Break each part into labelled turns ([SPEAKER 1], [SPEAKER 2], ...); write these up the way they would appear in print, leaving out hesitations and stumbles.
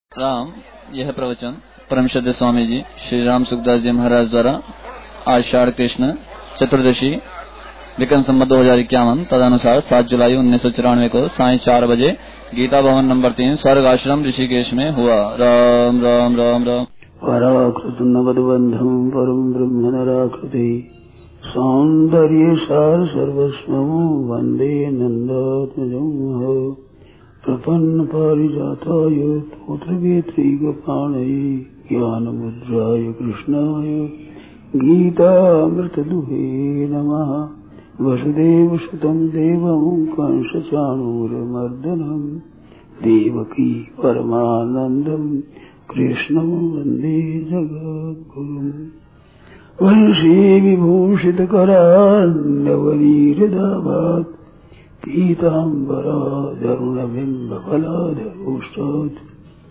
[SPEAKER 1] राम। यह प्रवचन परम श्रद्धेय स्वामी जी श्री राम सुखदास जी महाराज द्वारा आषाढ़ कृष्ण चतुर्दशी विक्रम संवत 2051 तदनुसार 7 जुलाई 1994 को साय 4 बजे गीता भवन नंबर 3 स्वर्ग आश्रम ऋषिकेश में हुआ। राम राम राम राम।
[SPEAKER 2] पराकृत नवद्बंधम परम ब्रह्म नराकृति सौंदर्य सार सर्वस्वं वंदे नंदात्मजं प्रपन्न पारिजाताय तोत्रवेत्रैकपाणये ज्ञानमुद्राय कृष्णाय गीतामृतदुहे नमः। वसुदेवसुतं देवं कंसचाणूरमर्दनं देवकी परमानन्दं कृष्णं वन्दे जगद्गुरुम्। वंशी विभूषितकरान्नवनीहृदाभात् पीताम्बराधरुणबिम्बफलाधरोष्टात्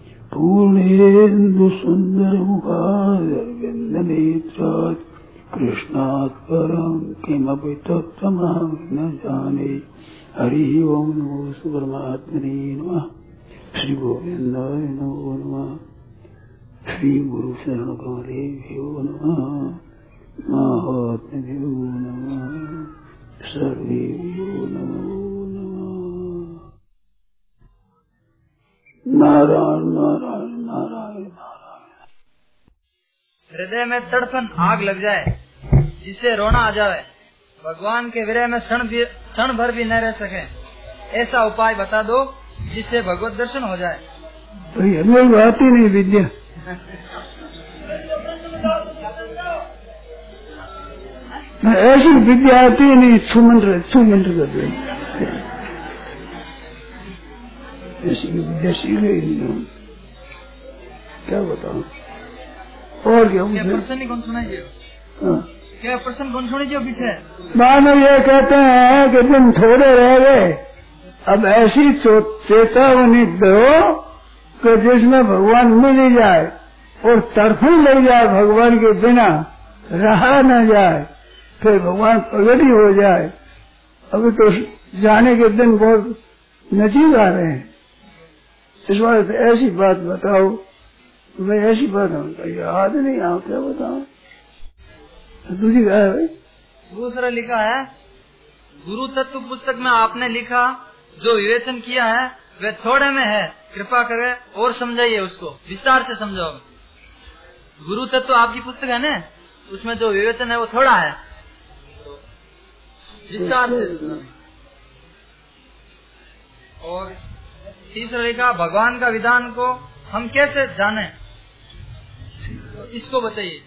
[SPEAKER 2] पूर्णेन्दुसुन्दरमुखादरविन्दनेत्रात् कृष्णात् परं किमपि तत्त्वमहं न जाने। हरिः ओं नमो परमात्मने नमः। श्री गोविन्दाय नमो नमः। श्री गुरु शरणकमलेभ्यो नमः। महात्म्यो नमः। सर्वेभ्यो नमो नमः। नारायण नारायण नारायण नारायण।
[SPEAKER 3] हृदय में तड़पन आग लग जाए, जिससे रोना आ जाए, भगवान के विरह में क्षण भर भी न रह सके, ऐसा उपाय बता दो जिससे भगवत दर्शन हो जाए।
[SPEAKER 2] तो हमें आती नहीं विद्या। ऐसी विद्या आती नहीं, छुमंत्र कर दे। ऐसी विद्या सीख ही नहीं। क्या बताऊं और क्या
[SPEAKER 3] प्रश्न कौन सुनाइए? क्या प्रश्न कौन सुनिए पीछे?
[SPEAKER 2] मानो ये कहते हैं कि तुम थोड़े रह गए, अब ऐसी चेतावनी दो कि जिसमें भगवान मिल ही जाए और तड़फन ले जाए, भगवान के बिना रहा न जाए, फिर भगवान प्रगट ही हो जाए। अभी तो जाने के दिन बहुत नजीक आ रहे हैं। इस बार ऐसी बात बताओ। मैं ऐसी बात याद नहीं आओ, क्या बताऊं? दूसरी क्या है भाई?
[SPEAKER 3] दूसरा लिखा है, गुरु तत्व पुस्तक में आपने लिखा जो विवेचन किया है वह थोड़े में है, कृपा करे और समझाइए, उसको विस्तार से समझाओ। गुरु तत्व आपकी पुस्तक है ना, उसमें जो विवेचन है वो थोड़ा है, विस्तार से। और तीसरा लिखा, भगवान का विधान को हम कैसे जाने, इसको बताइए।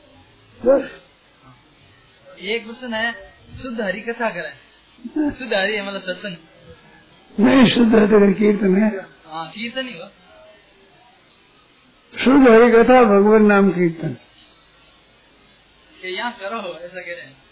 [SPEAKER 3] एक प्रश्न है, शुद्ध हरि कथा करें। शुद्ध हरि है मतलब सत्संग
[SPEAKER 2] नहीं, शुद्ध हरि कीर्तन है।
[SPEAKER 3] हाँ, कीर्तन ही हो।
[SPEAKER 2] शुद्ध हरि कथा भगवान नाम कीर्तन
[SPEAKER 3] यहाँ करो, ऐसा कह रहे हैं।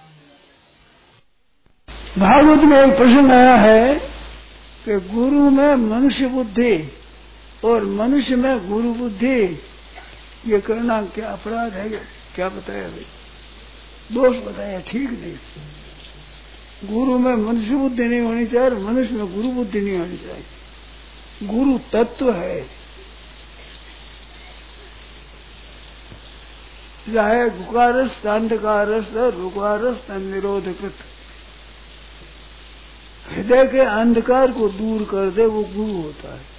[SPEAKER 2] भागवत में एक प्रश्न आया है कि गुरु में मनुष्य बुद्धि और मनुष्य में गुरु बुद्धि, ये करना क्या अपराध है? क्या बताया भाई? दोष बताया, ठीक नहीं। गुरु में मनुष्य बुद्धि नहीं होनी चाहिए और मनुष्य में गुरु बुद्धि नहीं होनी चाहिए। गुरु तत्व है, चाहे गुकारस अंधकारस रुकारस निरोधकृत, हृदय के अंधकार को दूर कर दे, वो गुरु होता है।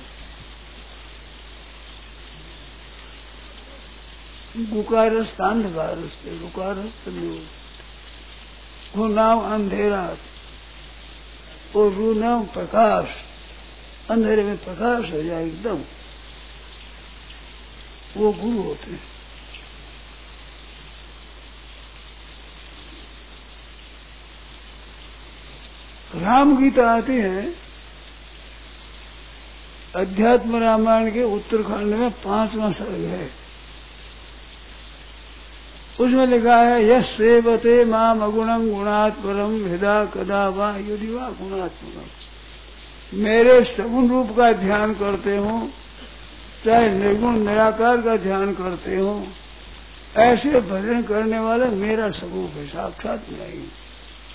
[SPEAKER 2] गुकारस अंधकारस रुकारस निरोध, गु नाम अंधेरा और रू नाम प्रकाश, अंधेरे में प्रकाश हो जाए एकदम, वो गुरु होते हैं। राम गीता आती है, अध्यात्म रामायण के उत्तरखंड में 5वां सर्ग है। उसमें लिखा है, यस सेवते माम अगुणं गुणात् परम हृदा कदा वा युधि वा गुणात्मकम्। मेरे सगुण रूप का ध्यान करते हो, चाहे निर्गुण निराकार का ध्यान करते हो, ऐसे भजन करने वाला मेरा स्वरूप है, साक्षात नहीं।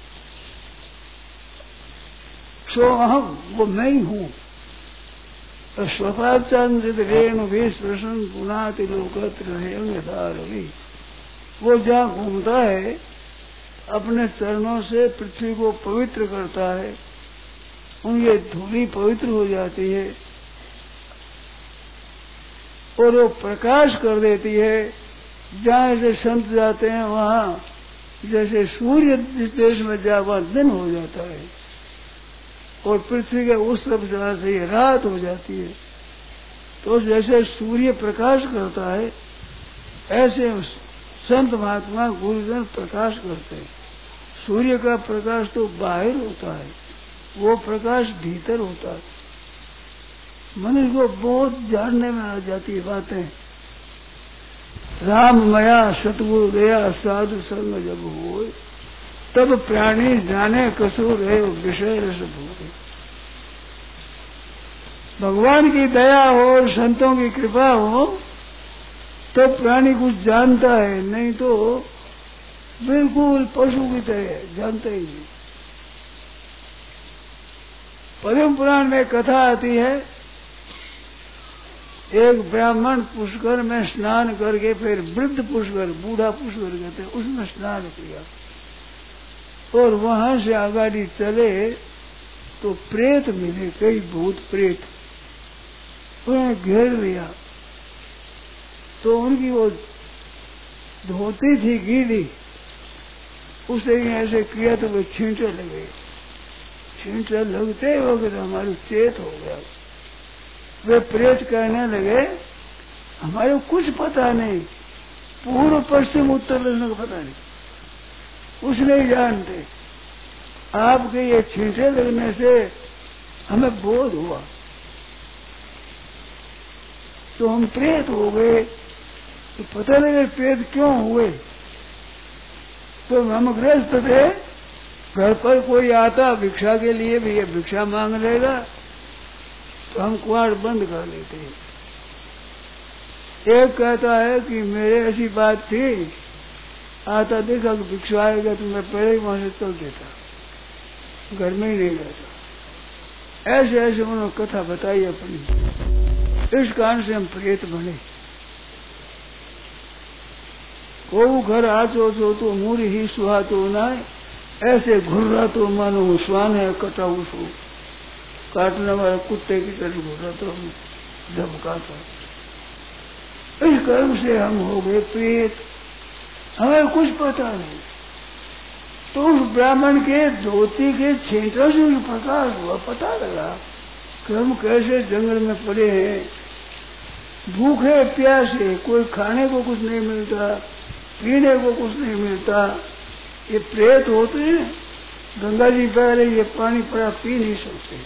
[SPEAKER 2] सो अहम, वो मैं ही हूँ। स्वपाचांजित रेणु भी स्पर्शन पुनाति लोकत्र यथा रवि। वो जहाँ घूमता है अपने चरणों से पृथ्वी को पवित्र करता है, उनकी धूली पवित्र हो जाती है और वो प्रकाश कर देती है। जहाँ ऐसे संत जाते हैं वहाँ जैसे सूर्य जिस देश में जा वहाँ दिन हो जाता है और पृथ्वी के उस तरफ से ये रात हो जाती है। तो जैसे सूर्य प्रकाश करता है ऐसे संत महात्मा गुरुजन प्रकाश करते हैं। सूर्य का प्रकाश तो बाहर होता है, वो प्रकाश भीतर होता है। मनुष्य को बहुत जानने में आ जाती है बातें। राम मया सतगुरु गया साधु संग जब हो, तब प्राणी जाने कसूर है विषय रस भूखे। भगवान की दया हो और संतों की कृपा हो तो प्राणी कुछ जानता है, नहीं तो बिल्कुल पशु की तरह जानता ही नहीं। पद्म पुराण में कथा आती है, एक ब्राह्मण पुष्कर में स्नान करके फिर वृद्ध पुष्कर, बूढ़ा पुष्कर कहते हैं, उसमें स्नान किया और वहां से आगाड़ी चले तो प्रेत मिले, कई भूत प्रेत उन्हें घेर लिया। तो उनकी वो धोती थी गीली, उसे ऐसे किया तो वे छींटे लगे। छींटे लगते वक्त हमारे चेत हो गया। वे प्रेत कहने लगे हमारे को कुछ पता नहीं, पूर्व पश्चिम उत्तर दक्षिण का पता नहीं, कुछ नहीं जानते। आपके ये छींटे लगने से हमें बोध हुआ तो हम प्रेत हो गए। तो पता लगे प्रेत क्यों हुए। तो हम ग्रस्त थे, घर पर कोई आता भिक्षा के लिए भी ये भिक्षा मांग लेगा तो हम कुआड़ बंद कर लेते हैं। एक कहता है कि मेरे ऐसी बात थी, आता देखा कि भिक्षा आएगा तो मैं पहले ही वहां से चल देता, घर में ही नहीं रहता। ऐसे ऐसे उन्होंने कथा बताई अपनी। इस कारण से हम प्रेत बने। को घर आचो तो मूरी ही सुहा तो ना, ऐसे घुर्रा तो मानो स्वान है कटा उसको, काटने वाले कुत्ते की तरह घुर्रा तो धमका था। इस कर्म से हम हो गए प्रेत, हमें कुछ पता नहीं। तो उस ब्राह्मण के धोती के छेंटों से प्रकाश हुआ, पता लगा कि हम कैसे जंगल में पड़े हैं, भूखे प्यासे, कोई खाने को कुछ नहीं मिलता, पीने को कुछ नहीं मिलता। ये प्रेत होते हैं, गंगा जी बह रही, ये पानी पड़ा पी नहीं सकते,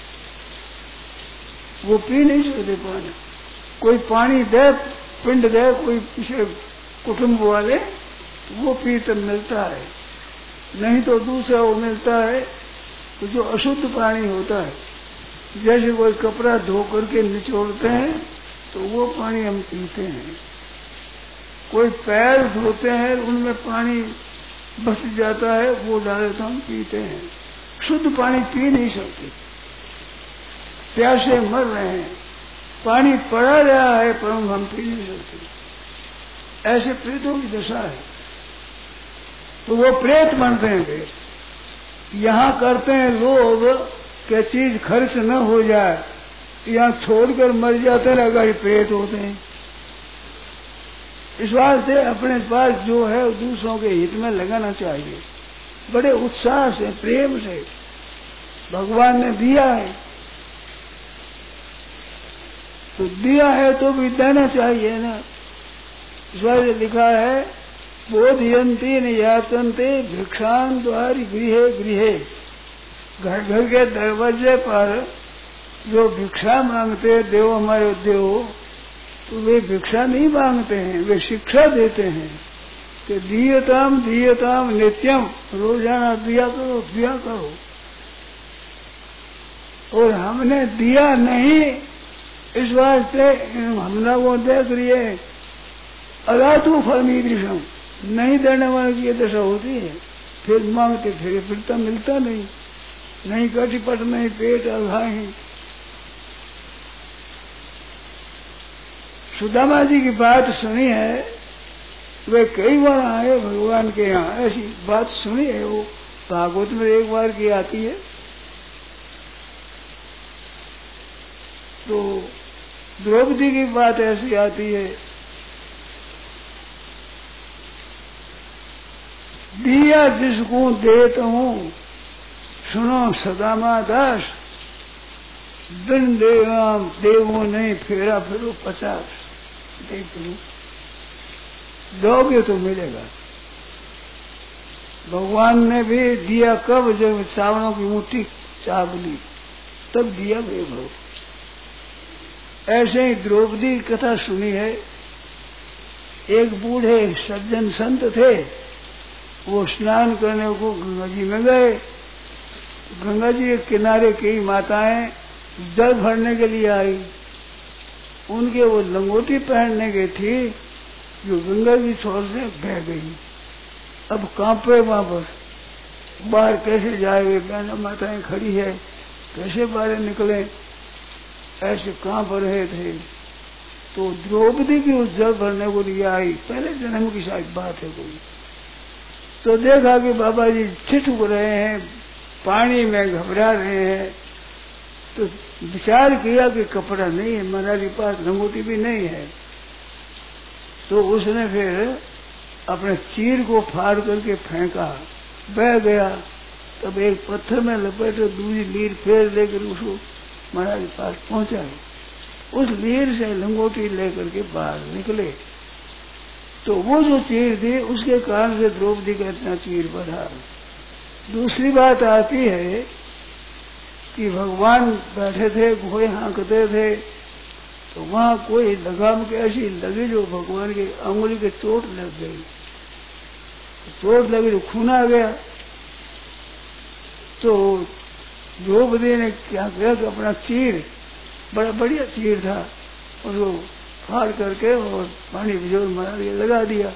[SPEAKER 2] वो पी नहीं सकते पानी। कोई पानी दे, पिंड दे कोई पीछे कुटुंब वाले, वो पी तब मिलता है, नहीं तो दूसरा वो मिलता है तो जो अशुद्ध पानी होता है। जैसे कोई कपड़ा धो करके निचोड़ते हैं तो वो पानी हम पीते हैं। कोई पैर धोते हैं उनमें पानी बस जाता है, वो डाले तो हम पीते हैं। शुद्ध पानी पी नहीं सकते, प्यासे मर रहे हैं, पानी पड़ा रहा है पर हम पी नहीं सकते। ऐसे प्रेतों की दशा है। तो वो प्रेत बनते हैं। फिर यहाँ करते हैं लोग कि चीज खर्च न हो जाए, यहाँ छोड़कर मर जाते हैं, अगर प्रेत होते हैं। इस वास्ते अपने पास जो है दूसरों के हित में लगाना चाहिए, बड़े उत्साह से प्रेम से। भगवान ने दिया है तो दिया है तो भी देना चाहिए ना। इस वास्ते लिखा है बोधयंती न यातन्ते भिक्षान द्वारी गृहे गृहे। घर घर के दरवाजे पर जो भिक्षा मांगते देव हमारे देव, तो वे भिक्षा नहीं मांगते हैं, वे शिक्षा देते हैं कि दीयताम दीयताम नित्यम, रोजाना दिया करो दिया करो। और हमने दिया नहीं, इस वास्ते हमने वो देख लिए अगातु फलमीदृशम, नहीं देने वाले की ये दशा होती है। फिर मांगते फिरता मिलता नहीं, नहीं कटिपट नहीं पेट अघाही। सुदामा जी की बात सुनी है, वे कई बार आए भगवान के यहाँ, ऐसी बात सुनी है, वो भागवत में एक बार की आती है। तो द्रौपदी की बात ऐसी आती है, दिया जिसको देता हूँ सुनो सदामा दास, बिन देवो नहीं फेरा फिरो 50। देखो दोगे तो मिलेगा। भगवान ने भी दिया कब, जब चावलों की मुट्ठी चाप ली तब दिया वैभव। ऐसे ही द्रौपदी की कथा सुनी है। एक बूढ़े सज्जन संत थे, वो स्नान करने को गंगा जी में गए। गंगा जी के किनारे कई माताएं जल भरने के लिए आई। उनके वो लंगोटी पहनने की थी जो गंगा की छोर से बह गई। अब कांपे वहां पर, बाहर कैसे जाए, बहना माताएं खड़ी है, कैसे बाहर निकले, ऐसे कांप रहे थे। तो द्रौपदी भी उस जल भरने को लिए आई, पहले जन्म की शायद बात है कोई। तो देखा कि बाबा जी ठिठुक रहे हैं, पानी में घबरा रहे हैं। तो विचार किया कि कपड़ा नहीं है, महाराज के पास लंगोटी भी नहीं है। तो उसने फिर अपने चीर को फाड़ करके फेंका, बह गया। तब एक पत्थर में लपेटे दूसरी लीर फेर लेकर उसको महाराज के पास पहुंचा। उस लीर से लंगोटी लेकर के बाहर निकले। तो वो जो चीर थी उसके कारण से द्रौपदी का इतना चीर बढ़ा। दूसरी बात आती है कि भगवान बैठे थे, घोड़े हाँकते थे, तो वहां कोई लगाम के ऐसी लगी जो भगवान की अंगुली के चोट लग गई। चोट लगी तो खून आ गया। तो द्रौपदी ने क्या किया कि अपना चीर, बड़ा बढ़िया चीर था, उसको फाड़ करके और पानी भिजो मार के लगा दिया।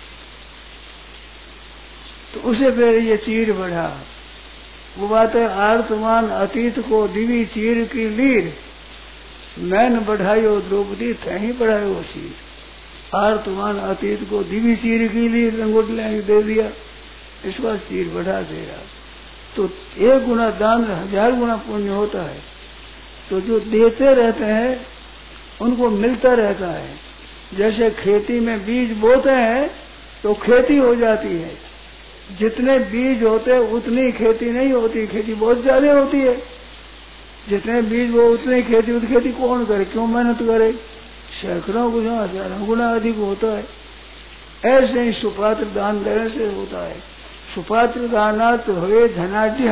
[SPEAKER 2] तो उसे फिर ये चीर बढ़ा। वो बात है, आर्तमान अतीत को दिवी चीर की लीर, मैंने बढ़ायो द्रौपदी तही बढ़ायो वो चीर। आर्तमान अतीत को दिवी चीर की लीर, लंगोट लेने दे दिया, इस बार चीर बढ़ा देगा। तो 1 गुना दान 1000 गुना पुण्य होता है। तो जो देते रहते हैं उनको मिलता रहता है। जैसे खेती में बीज बोते हैं तो खेती हो जाती है, जितने बीज होते हैं उतनी खेती नहीं होती, खेती बहुत ज्यादा होती है। जितने बीज वो उतनी खेती, उतनी खेती कौन करे, क्यों मेहनत करे, सैकड़ों गुना 1000 गुना अधिक होता है। ऐसे ही सुपात्र दान देने से होता है। सुपात्र दानात् हुए धनाढ्य,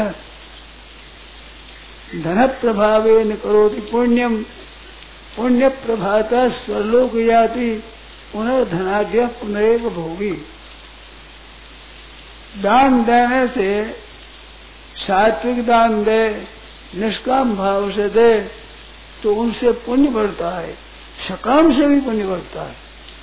[SPEAKER 2] धन प्रभावेन करोति पुण्यम, पुण्य प्रभाता स्वर्लोक याति, पुनर्धनाढ्य पुनरेव भोगी। दान देने से, सात्विक दान दे, निष्काम भाव से दे तो उनसे पुण्य बढ़ता है, सकाम से भी पुण्य बढ़ता है।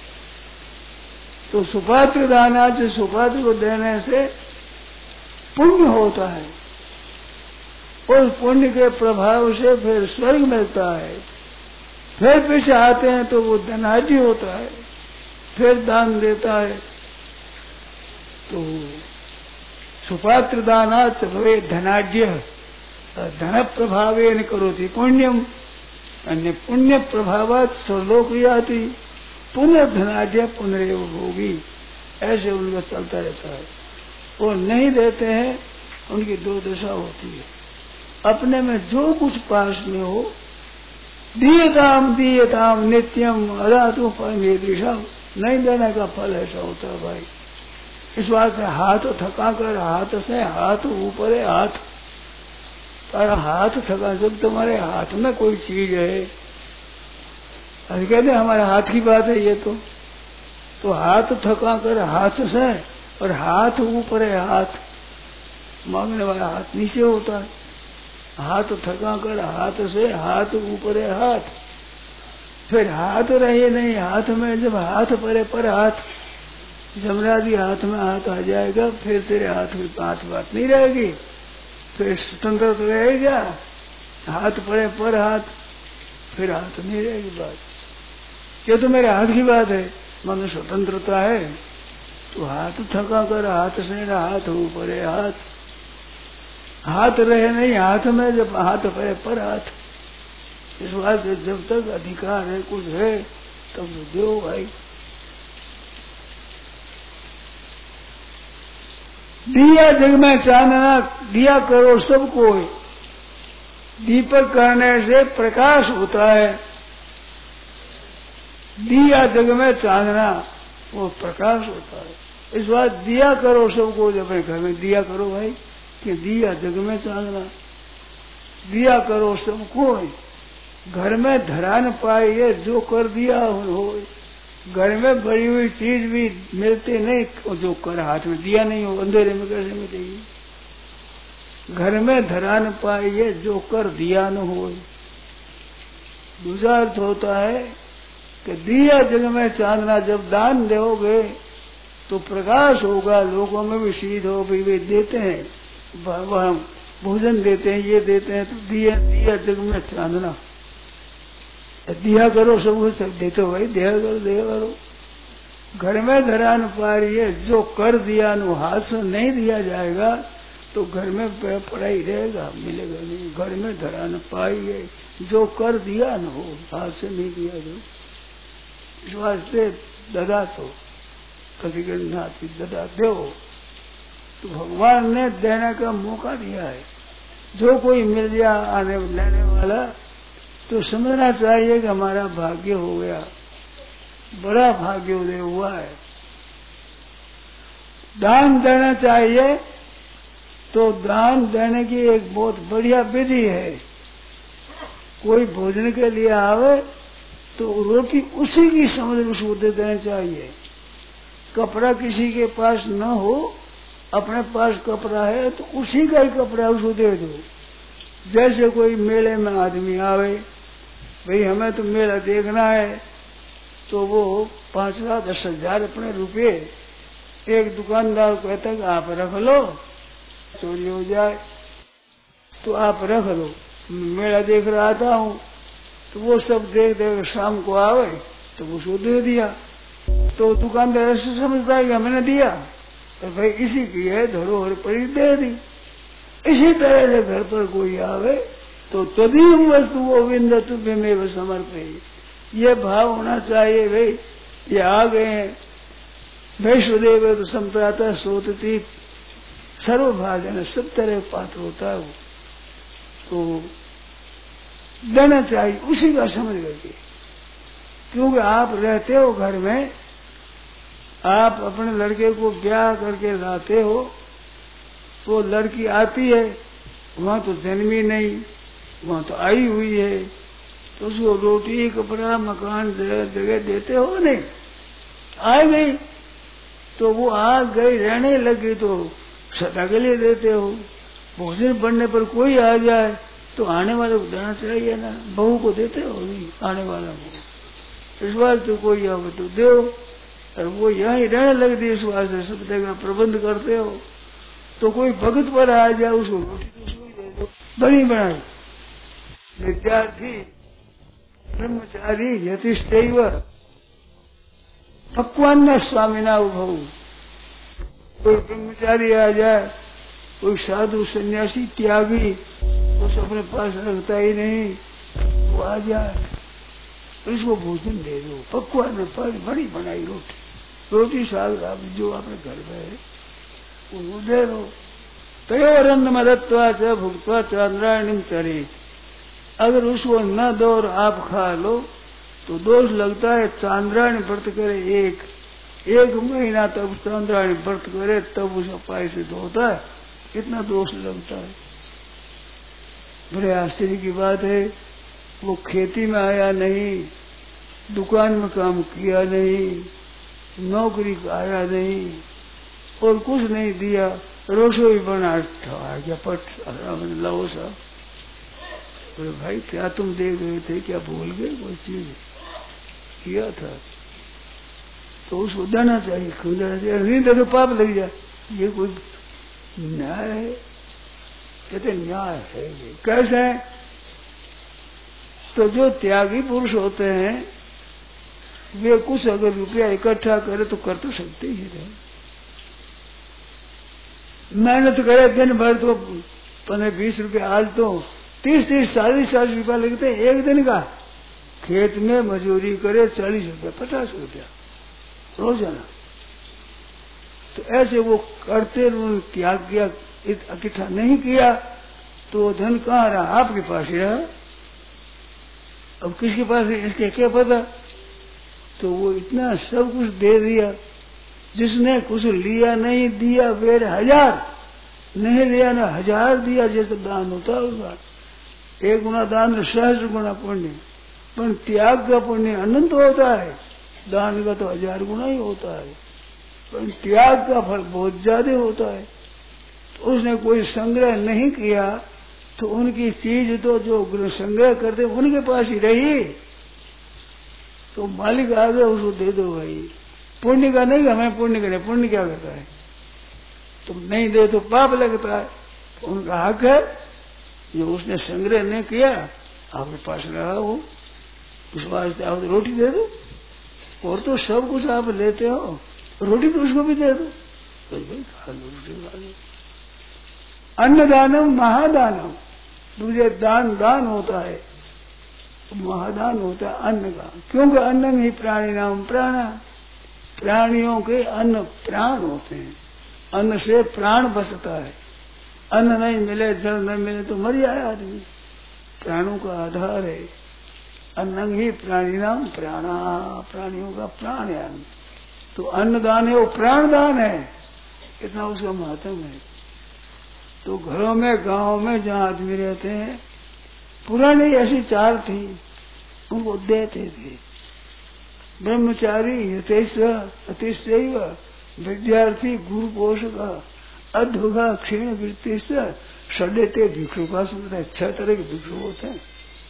[SPEAKER 2] तो सुपात्र दाना से, सुपात्र को देने से पुण्य होता है, और पुण्य के प्रभाव से फिर स्वर्ग मिलता है। फिर पीछे आते हैं तो वो धनाढ्य होता है, फिर दान देता है। तो सुपात्र दानात् भवे धनाढ्य, धन प्रभावेन करोति पुण्यम, अन्य पुण्य प्रभावात् स्वर्लोक याति, पुनर्धनाढ्य पुनरेव भोगी। ऐसे उनका चलता रहता है। वो नहीं देते हैं, उनकी 2 दशा होती है। अपने में जो कुछ पास में हो, दीयताम दीयताम नित्यम अदातु परमे दिशा, नहीं देने का फल ऐसा होता है भाई। इस बात में हाथ थका कर, हाथ से हाथ ऊपर है, हाथ तारा हाथ थका, जब तुम्हारे हाथ में कोई चीज है, अरे कहते हमारे हाथ की बात है ये तो हाथ थका कर हाथ से, और हाथ ऊपर है, हाथ मांगने वाला हाथ नीचे होता है। हाथ थका कर हाथ से, हाथ ऊपर है, हाथ फिर हाथ रहे नहीं हाथ में, जब हाथ परे पर हाथ, जमरादी हाथ में हाथ आ जाएगा, फिर तेरे हाथ में बात नहीं रहेगी, फिर स्वतंत्र तो रहेगा। हाथ पड़े पर हाथ, फिर हाथ नहीं रहेगी बात। ये तो मेरे हाथ की बात है, मन स्वतंत्रता है। तो हाथ थका कर हाथ से ना हाथ ऊपर है, हाथ रहे नहीं हाथ में, जब हाथ पर हाथ। इस बात जब तक अधिकार है कुछ है तब तो दो भाई। दिया जग में चांदना दिया करो सबको, दीपक करने से प्रकाश होता है। दिया जग में चांदना वो प्रकाश होता है। इस बात दिया करो सबको, जब घर में दिया करो भाई, कि दिया जग में चांदना दिया करो सबको, घर में धरा न पाए जो कर दिया हो। घर में बड़ी हुई चीज भी मिलते नहीं, जो कर हाथ में दिया नहीं हो अंधेरे में कैसे मिलेगी। घर में धरा न पाए जो कर दिया न हो। दूसरा अर्थ होता है कि दिया जग में चांदना, जब दान दोगे तो प्रकाश होगा, लोगों में भी सीध हो भी वे देते हैं, वह भोजन देते हैं, ये देते हैं। तो दिया दिया जग में चांदना, दिया करो सब देते हो भाई, दिया करो। घर में धरा न पा रही है जो कर दिया न, हाथ से नहीं दिया जाएगा तो घर में पड़ा ही रहेगा, मिलेगा नहीं। घर में धरा न पाई है जो कर दिया न हो, हाथ से नहीं दिया जो। इस वास्ते ददा तो कभी नाती ददा दो, तो भगवान ने देने का मौका दिया है। जो कोई मिल गया आने लेने वाला तो समझना चाहिए कि हमारा भाग्य हो गया, बड़ा भाग्योदय हुआ है। दान देना चाहिए, तो दान देने की एक बहुत बढ़िया विधि है। कोई भोजन के लिए आवे तो रोटी उसी की समझ उसको दे देना चाहिए। कपड़ा किसी के पास न हो, अपने पास कपड़ा है तो उसी का ही कपड़ा उसको दे दो। जैसे कोई मेले में आदमी आवे, भाई हमें तो मेला देखना है, तो वो 5,000-10,000 अपने रुपये एक दुकानदार कहता है कि आप रख लो, चोरी हो जाए तो आप रख लो, मेला देख रहा आता हूँ। तो वो सब देख देख शाम को आवे तो उसको दे दिया, तो दुकानदार ऐसे समझता है कि मैंने दिया, तो भाई इसी की है धरोहर पर ही दे दी। इसी तरह से घर पर कोई आवे तो तदीम वस्तु गोविंद तुभ्य में समर्पित, ये भाव होना चाहिए। भाई ये आ गए हैं, वैष्णदेव तो संप्राता सोतती सर्वभाजन, सब तरह पात्र होता है वो, तो देना चाहिए उसी का समझ करके। क्योंकि आप रहते हो घर में, आप अपने लड़के को ब्याह करके लाते हो, तो लड़की आती है, वहां तो जन्मी नहीं, वहां तो आई हुई है, तो उसको रोटी कपड़ा मकान जगह देते हो नहीं। आ गई तो वो आ गई रहने लगी तो सदा के लिए देते हो। भोजन बनने पर कोई आ जाए तो आने वाले को देना चाहिए ना, बहू को देते हो नहीं, आने वाला को। इस बात तो कोई आवे तो दो, और वो यहीं रहने लगती, इस वास्ते सब जगह प्रबंध करते हो। तो कोई भगत पर आ जाए उसको रोटी तो उसको ही दे दो, बनी बनाई। विद्यार्थी ब्रह्मचारी यतिष्ठैव पक्वान्न स्वामिना उभव। कोई ब्रह्मचारी आ जाए, कोई साधु सन्यासी त्यागी उस अपने पास रखता ही नहीं, वो आ जाए इसको भोजन दे दो, पक्वान्न बड़ी बनाई रोटी साग आप जो अपने घर में है वो दे दो। तयोरन्न मदत्वा च भुक्त्वा चांद्रायणीम चरे, अगर उसको न दो और आप खा लो तो दोष लगता है। चांद्रायणी व्रत करे एक महीना तक चांद्रायणी व्रत करे तब उसका पाय सिद्ध होता है, कितना दोष लगता है। बड़े आश्चर्य की बात है, वो खेती में आया नहीं, दुकान में काम किया नहीं, नौकरी का आया नहीं और कुछ नहीं दिया, रसोई बना गया पट लाओ साहब। बोले भाई क्या तुम देख रहे थे, क्या भूल गए कोई चीज किया था, तो उसको देना चाहिए, खुद देना चाहिए। नहीं दे तो पाप लग जाए, ये कोई न्याय है? कहते न्याय है। ये कैसे है? तो जो त्यागी पुरुष होते हैं वे कुछ अगर रुपया इकट्ठा करे तो कर तो सकते ही रहे। मेहनत करे दिन भर तो 15-20 रुपया, आज तो 30-30, 40-40 रुपया लगते हैं एक दिन का। खेत में मजूरी करे 40 रुपया, 50 रुपया रोजाना। तो ऐसे वो करते, उन्होंने त्याग किया, इकट्ठा नहीं किया तो धन कहाँ रहा? आपके पास ही रहा। अब किसके पास है इसके क्या पता? तो वो इतना सब कुछ दे दिया। जिसने कुछ लिया नहीं दिया वेर 1000, नहीं लिया ना 1000 दिया, जैसे दान होता होगा। 1 गुना दान 1000 गुना पुण्य, पर त्याग का पुण्य अनंत होता है। दान का तो 1000 गुना ही होता है, पर त्याग का फल बहुत ज्यादा होता है। तो उसने कोई संग्रह नहीं किया तो उनकी चीज तो जो संग्रह करते उनके पास ही रही। तो मालिक आ गया, उसको दे दो भाई। पुण्य का नहीं, हमें पुण्य करे, पुण्य क्या करता है? तुम नहीं दे तो पाप लगता है। तो उनका हक है, जो उसने संग्रह नहीं किया आपके पास रहा हो, उस वास्ते आप रोटी दे दो। और तो सब कुछ आप लेते हो, रोटी तो उसको भी दे दो, तो भाई खा लो, रोटी खा लो। अन्नदानम महादानम, दूसरे दान होता है, महादान होता है अन्न का। क्योंकि अन्न ही प्राणी नाम प्राणा, प्राणियों के अन्न प्राण होते हैं। अन्न से प्राण बचता है। अन्न नहीं मिले, जल नहीं मिले तो मर जाए आदमी। प्राणों का आधार है अन्न ही प्राणी नाम प्राणा, प्राणियों का प्राण है अन्न। तो अन्नदान है वो प्राणदान है, इतना उसका महत्व है। तो घरों में गांव में जहाँ आदमी रहते हैं, पुरानी ऐसी चाल थी, उनको देते थे। ब्रह्मचारी यथेश अतिशैव, विद्यार्थी गुरु पोषक, अध्वगा क्षीण वृत्ति से षडेते भिक्षु का सुनता है। 6 तरह के भिक्षु होते हैं।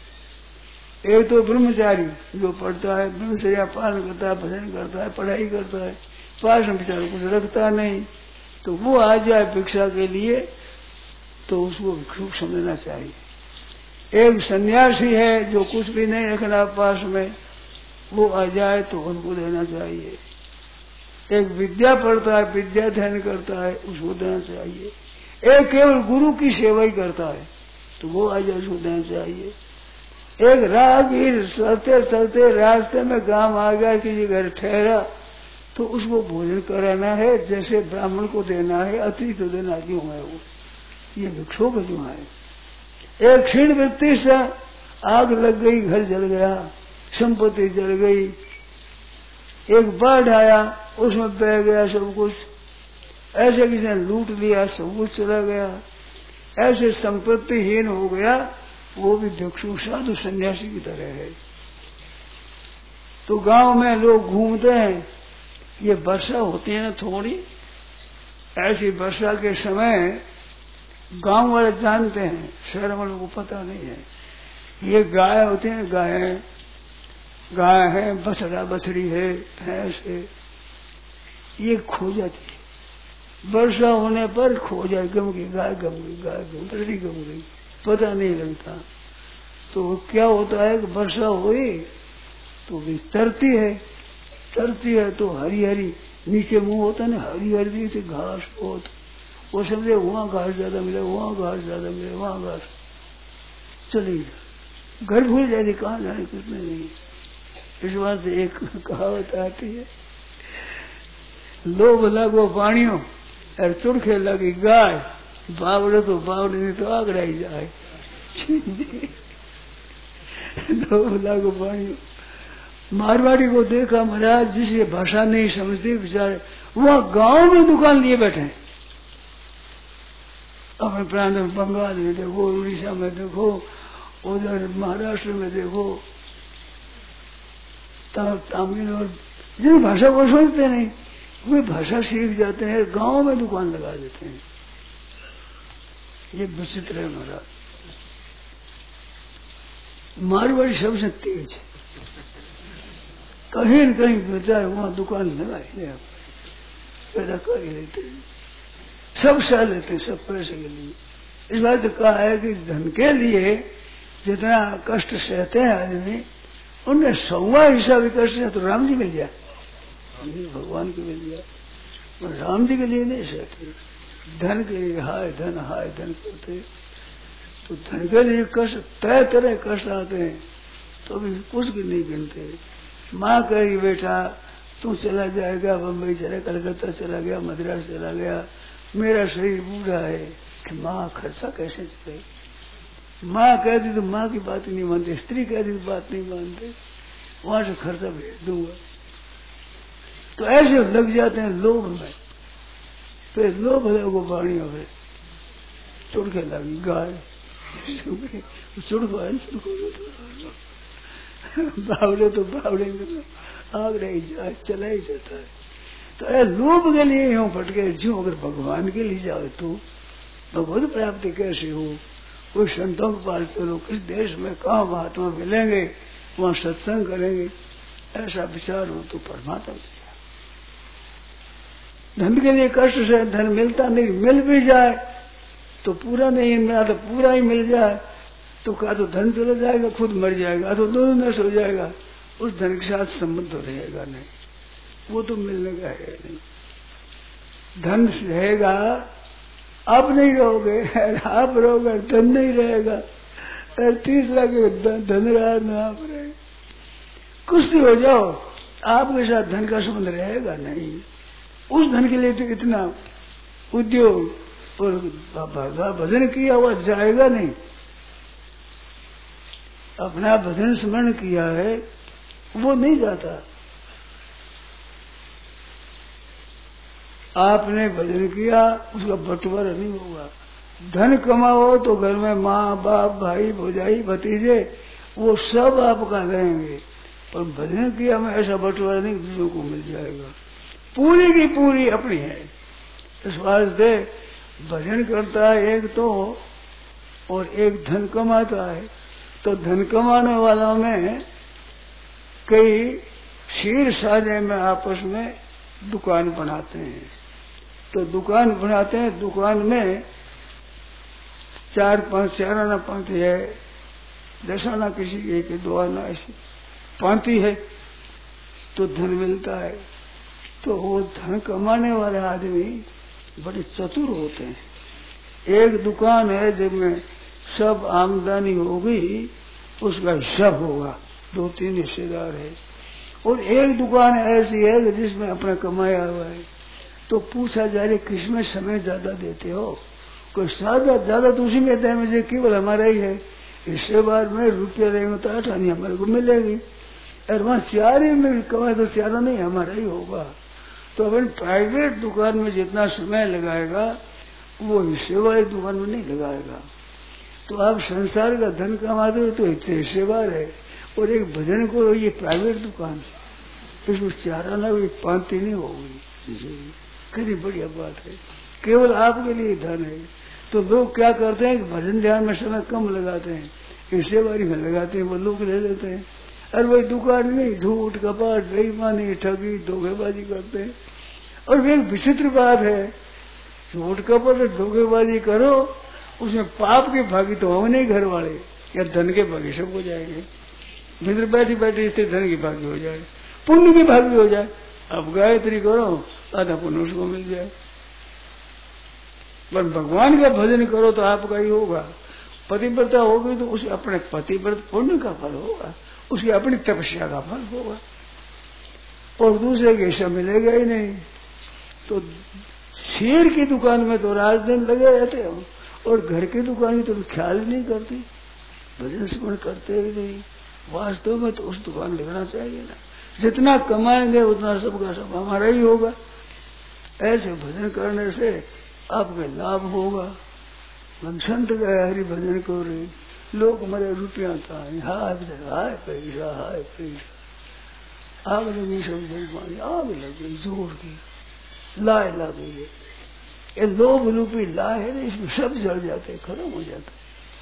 [SPEAKER 2] एक तो ब्रह्मचारी जो पढ़ता है, ब्रह्मचर्या पालन करता है, भजन करता है, पढ़ाई करता है, पास में बेचारा कुछ रखता नहीं, तो वो आ जाए भिक्षा के लिए तो उसको भिक्षु समझना चाहिए। एक सन्यासी है जो कुछ भी नहीं रखना पास में, वो आ जाए तो उनको देना चाहिए। एक विद्या पढ़ता है, विद्या अध्ययन करता है, उसको देना चाहिए। एक केवल गुरु की सेवा ही करता है तो वो आ जाए, उसको देना चाहिए। एक राहगीर चलते चलते रास्ते में गांव आ गया, किसी घर ठहरा, तो उसको भोजन कराना है, जैसे ब्राह्मण को देना है, अतिथि को देना क्यों है? वो ये भिक्षु का क्यों है? एक क्षीण व्यक्ति से आग लग गई, घर जल गया, संपत्ति जल गई। एक बाढ़ आया, उसमें बह गया सब कुछ। ऐसे किसी ने लूट लिया, सब कुछ चला गया। ऐसे संपत्तिहीन हो गया, वो भी भिक्षु साधु सन्यासी की तरह है। तो गांव में लोग घूमते हैं, ये वर्षा होती है ना थोड़ी, ऐसी वर्षा के समय गांव वाले जानते हैं, शहर वालों को पता नहीं है। ये गाय होती है, गाय है, बछड़ा बछड़ी है, भैंस है, ये खो जाती है। वर्षा होने पर खो जाए, गम गई गाय, गम गई गाय, बछड़ी गम गई, पता नहीं लगता। तो क्या होता है कि वर्षा हुई तो भी तरती है तो हरी हरी नीचे मुंह होता है ना, हरी हरी से घास बहुत, वो समझे वहां घास ज्यादा मिले, वहां घास ज्यादा मिले, वहां घास, चले जाए, घर भूल जाए कहाँ जाए, कुछ नहीं। इस बात से एक कहावत आती है, लोभ लगो पानियों और चुड़खे लगी गाय, बावड़े तो बावड़े नहीं तो आगड़ा ही जाए। लोभ लगो पानियों। मारवाड़ी को देखा महाराज, जिसकी भाषा नहीं समझती बेचारे, वह गांव में दुकान लिए बैठे हैं। अपने प्रांत में बंगाल में देखो, उड़ीसा में देखो, उधर महाराष्ट्र में देखो, तमिल, और जिन भाषा को समझते नहीं वे भाषा सीख जाते हैं, गांव में दुकान लगा देते हैं। ये विचित्र है महाराज। मारवाड़ी सबसे तेज है, कहीं न कहीं बचा है, वहां दुकान लगाए पैदा कर ही लेते हैं, सब सह लेते हैं, सब पैसे के लिए। इस बात कहा है कि धन के लिए जितना कष्ट सहते हैं आदमी, उन्हें 100वां हिस्सा भी करते तो राम जी मिल जाए, भगवान को मिल जाए, और राम जी के लिए नहीं सकते। धन के लिए हाय धन करते, तो धन के लिए कष्ट तय तरह कष्ट आते हैं, तो अभी कुछ भी नहीं गिनते। माँ कही बेटा तू चला जाएगा, बम्बई चला, कलकत्ता चला गया, मद्रास चला गया, मेरा शरीर बूढ़ा है, कि माँ खर्चा कैसे चले। माँ कहती तो माँ की बात नहीं मानते, स्त्री कहती तो बात नहीं मानते, वहां से खर्चा भेज दूंगा। तो ऐसे लग जाते हैं लोभ में, फिर लोभ को पानी हो गए, चुड़के लगी गाय, चुड़को है बावड़े तो बावड़े में आग रही जाए, चला ही जाता है। तो ऐ लोभ के लिए यूं भटके, जो अगर भगवान के लिए जाओ तो भगवत प्राप्ति कैसे हो। कोई संतों के पास चलो, किस देश में कहाँ महात्मा मिलेंगे, वहां सत्संग करेंगे, ऐसा विचार हो तो परमात्मा। धन के लिए कष्ट से धन मिलता नहीं, मिल भी जाए तो पूरा नहीं मिला, तो पूरा ही मिल जाए तो का तो धन चला जाएगा, खुद मर जाएगा, तो दोनों नष्ट हो जाएगा, उस धन के साथ संबंध तो रहेगा नहीं, वो तो मिलने का है नहीं। धन रहेगा, आप नहीं रहोगे, आप रहोगे, धन नहीं रहेगा, और तीसरा के धन रहा ना आप रहे, कुछ हो जाओ, आपके साथ धन का संबंध रहेगा नहीं। उस धन के लिए तो इतना उद्योग और भजन किया हुआ जाएगा नहीं। अपना भजन स्मरण किया है वो नहीं जाता। आपने भजन किया उसका बंटवारा नहीं होगा। धन कमाओ तो घर में माँ बाप भाई भौजाई भतीजे वो सब आपका रहेंगे, पर भजन किया में ऐसा बंटवारा नहीं, दूसरों को मिल जाएगा, पूरी की पूरी अपनी है। इस वास्ते भजन करता है एक तो, और एक धन कमाता है। तो धन कमाने वालों में कई शीर साझे में आपस में दुकान बनाते हैं, तो दुकान बनाते हैं, दुकान में 4-5 आना पांति है, 10 आना किसी एक 2 आना ऐसी पांति है, तो धन मिलता है। तो वो धन कमाने वाले आदमी बड़े चतुर होते हैं। एक दुकान है जिसमें सब आमदनी होगी, उसका हिसाब होगा, 2-3 हिस्सेदार है, और एक दुकान ऐसी है जिसमें अपना कमाया हुआ है, तो पूछा जा रहा किसमें समय ज्यादा देते हो, कोई ज्यादा तो उसी में देते मुझे केवल हमारा ही है, इससे बार में रुपया देंगे तो 8 आनी हमारे को मिलेगी, और वहां 4 में कमाए तो 4 नहीं हमारा ही होगा। तो अपन प्राइवेट दुकान में जितना समय लगाएगा वो हिस्से वाली दुकान में नहीं लगाएगा। तो आप संसार का धन कमाते हो तो हिस्सेवार है, और एक भजन को ये प्राइवेट दुकान, इसमें 4 आना भी पांति नहीं होगी। कितनी बढ़िया बात है, केवल आपके लिए धन है। तो लोग क्या करते हैं कि भजन ध्यान में समय कम लगाते हैं, हिस्सेवारी में लगाते हैं, वो लोग ले लेते हैं, और वही दुकान में झूठ कपट बेईमानी ठगी धोखेबाजी करते हैं। और एक विचित्र बात है, झूठ कपट और धोखेबाजी करो, उसमें पाप के भागी तो हो नहीं घर वाले, या धन के भागी सब हो जाएंगे। मित्र बैठी बैठी इससे धन की भागी हो जाए, पुण्य की भागी हो जाए। अब गायत्री करो आधा पुण्य उसको मिल जाए, पर भगवान का भजन करो तो आपका ही होगा। पतिव्रता होगी तो उसे अपने पतिव्रत पुण्य का फल होगा, उसकी अपनी तपस्या का फल होगा, और दूसरे के हिस्सा मिलेगा ही नहीं। तो शेर की दुकान में तो रात दिन लगे रहते हो, और घर की दुकान की तो ख्याल ही नहीं करती, भजन स्मरण करते ही नहीं। वास्तव में तो उस दुकान लगना चाहिए ना, जितना कमाएंगे उतना सबका सब हमारा ही होगा। ऐसे भजन करने से आपके लाभ होगा। हम संत गए हरि भजन को रहे, लोग मरे रुपया था, हाय पैसा हाय पैसा, आग लगी सब्जी पानी, आग लगी जोर की लाए लग गई। ये लोभ रूपी लाए है, इसमें सब जल जाते, खत्म हो जाते।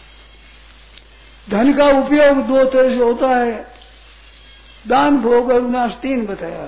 [SPEAKER 2] धन का उपयोग 2 तरह से होता है, दान भोग और विनाश 3 बताया।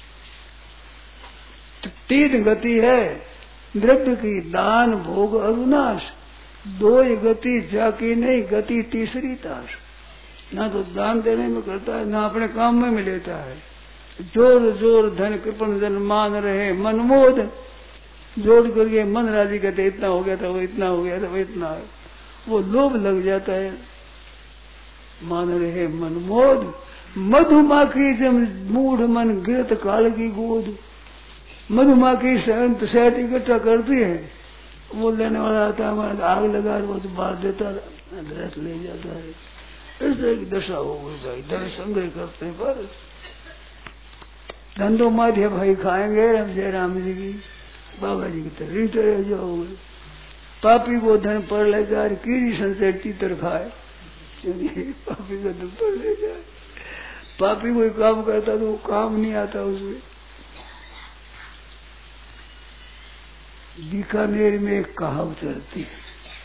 [SPEAKER 2] 3 गति है द्रव्य की, दान भोग और विनाश। 2 गति जाकी नहीं, गति तीसरी ताश। ना तो दान देने में करता है, ना अपने काम में लेता है। जोर जोर धन कृपण जन मान रहे मनमोद, जोड़ करके मन राजी कहते इतना हो गया था, वो इतना हो गया था, वो इतना है, वो लोभ लग जाता है। मान रहे मनमोद, मधुमाखी जब मूढ़ मन गिरत काल की गोद। मधुमाखी शहद इकट्ठा करती है, वो लेने वाला आता है, हमारा आग लगा वो तो बाहर देता रस ले जाता है। इस तरह की दशा हो गई भाई। धन संग्रह करते पर धंधो माध्य भाई खाएंगे जयराम जी की, बाबा जी की तरीत रह जाओगे। पापी को धन पर ले जाए, कीड़ी संचय तीतर खाए। पापी को धन पर ले जाए, पापी कोई काम करता तो वो काम नहीं आता उसमें। बीकानेर में एक कहावत रहती है,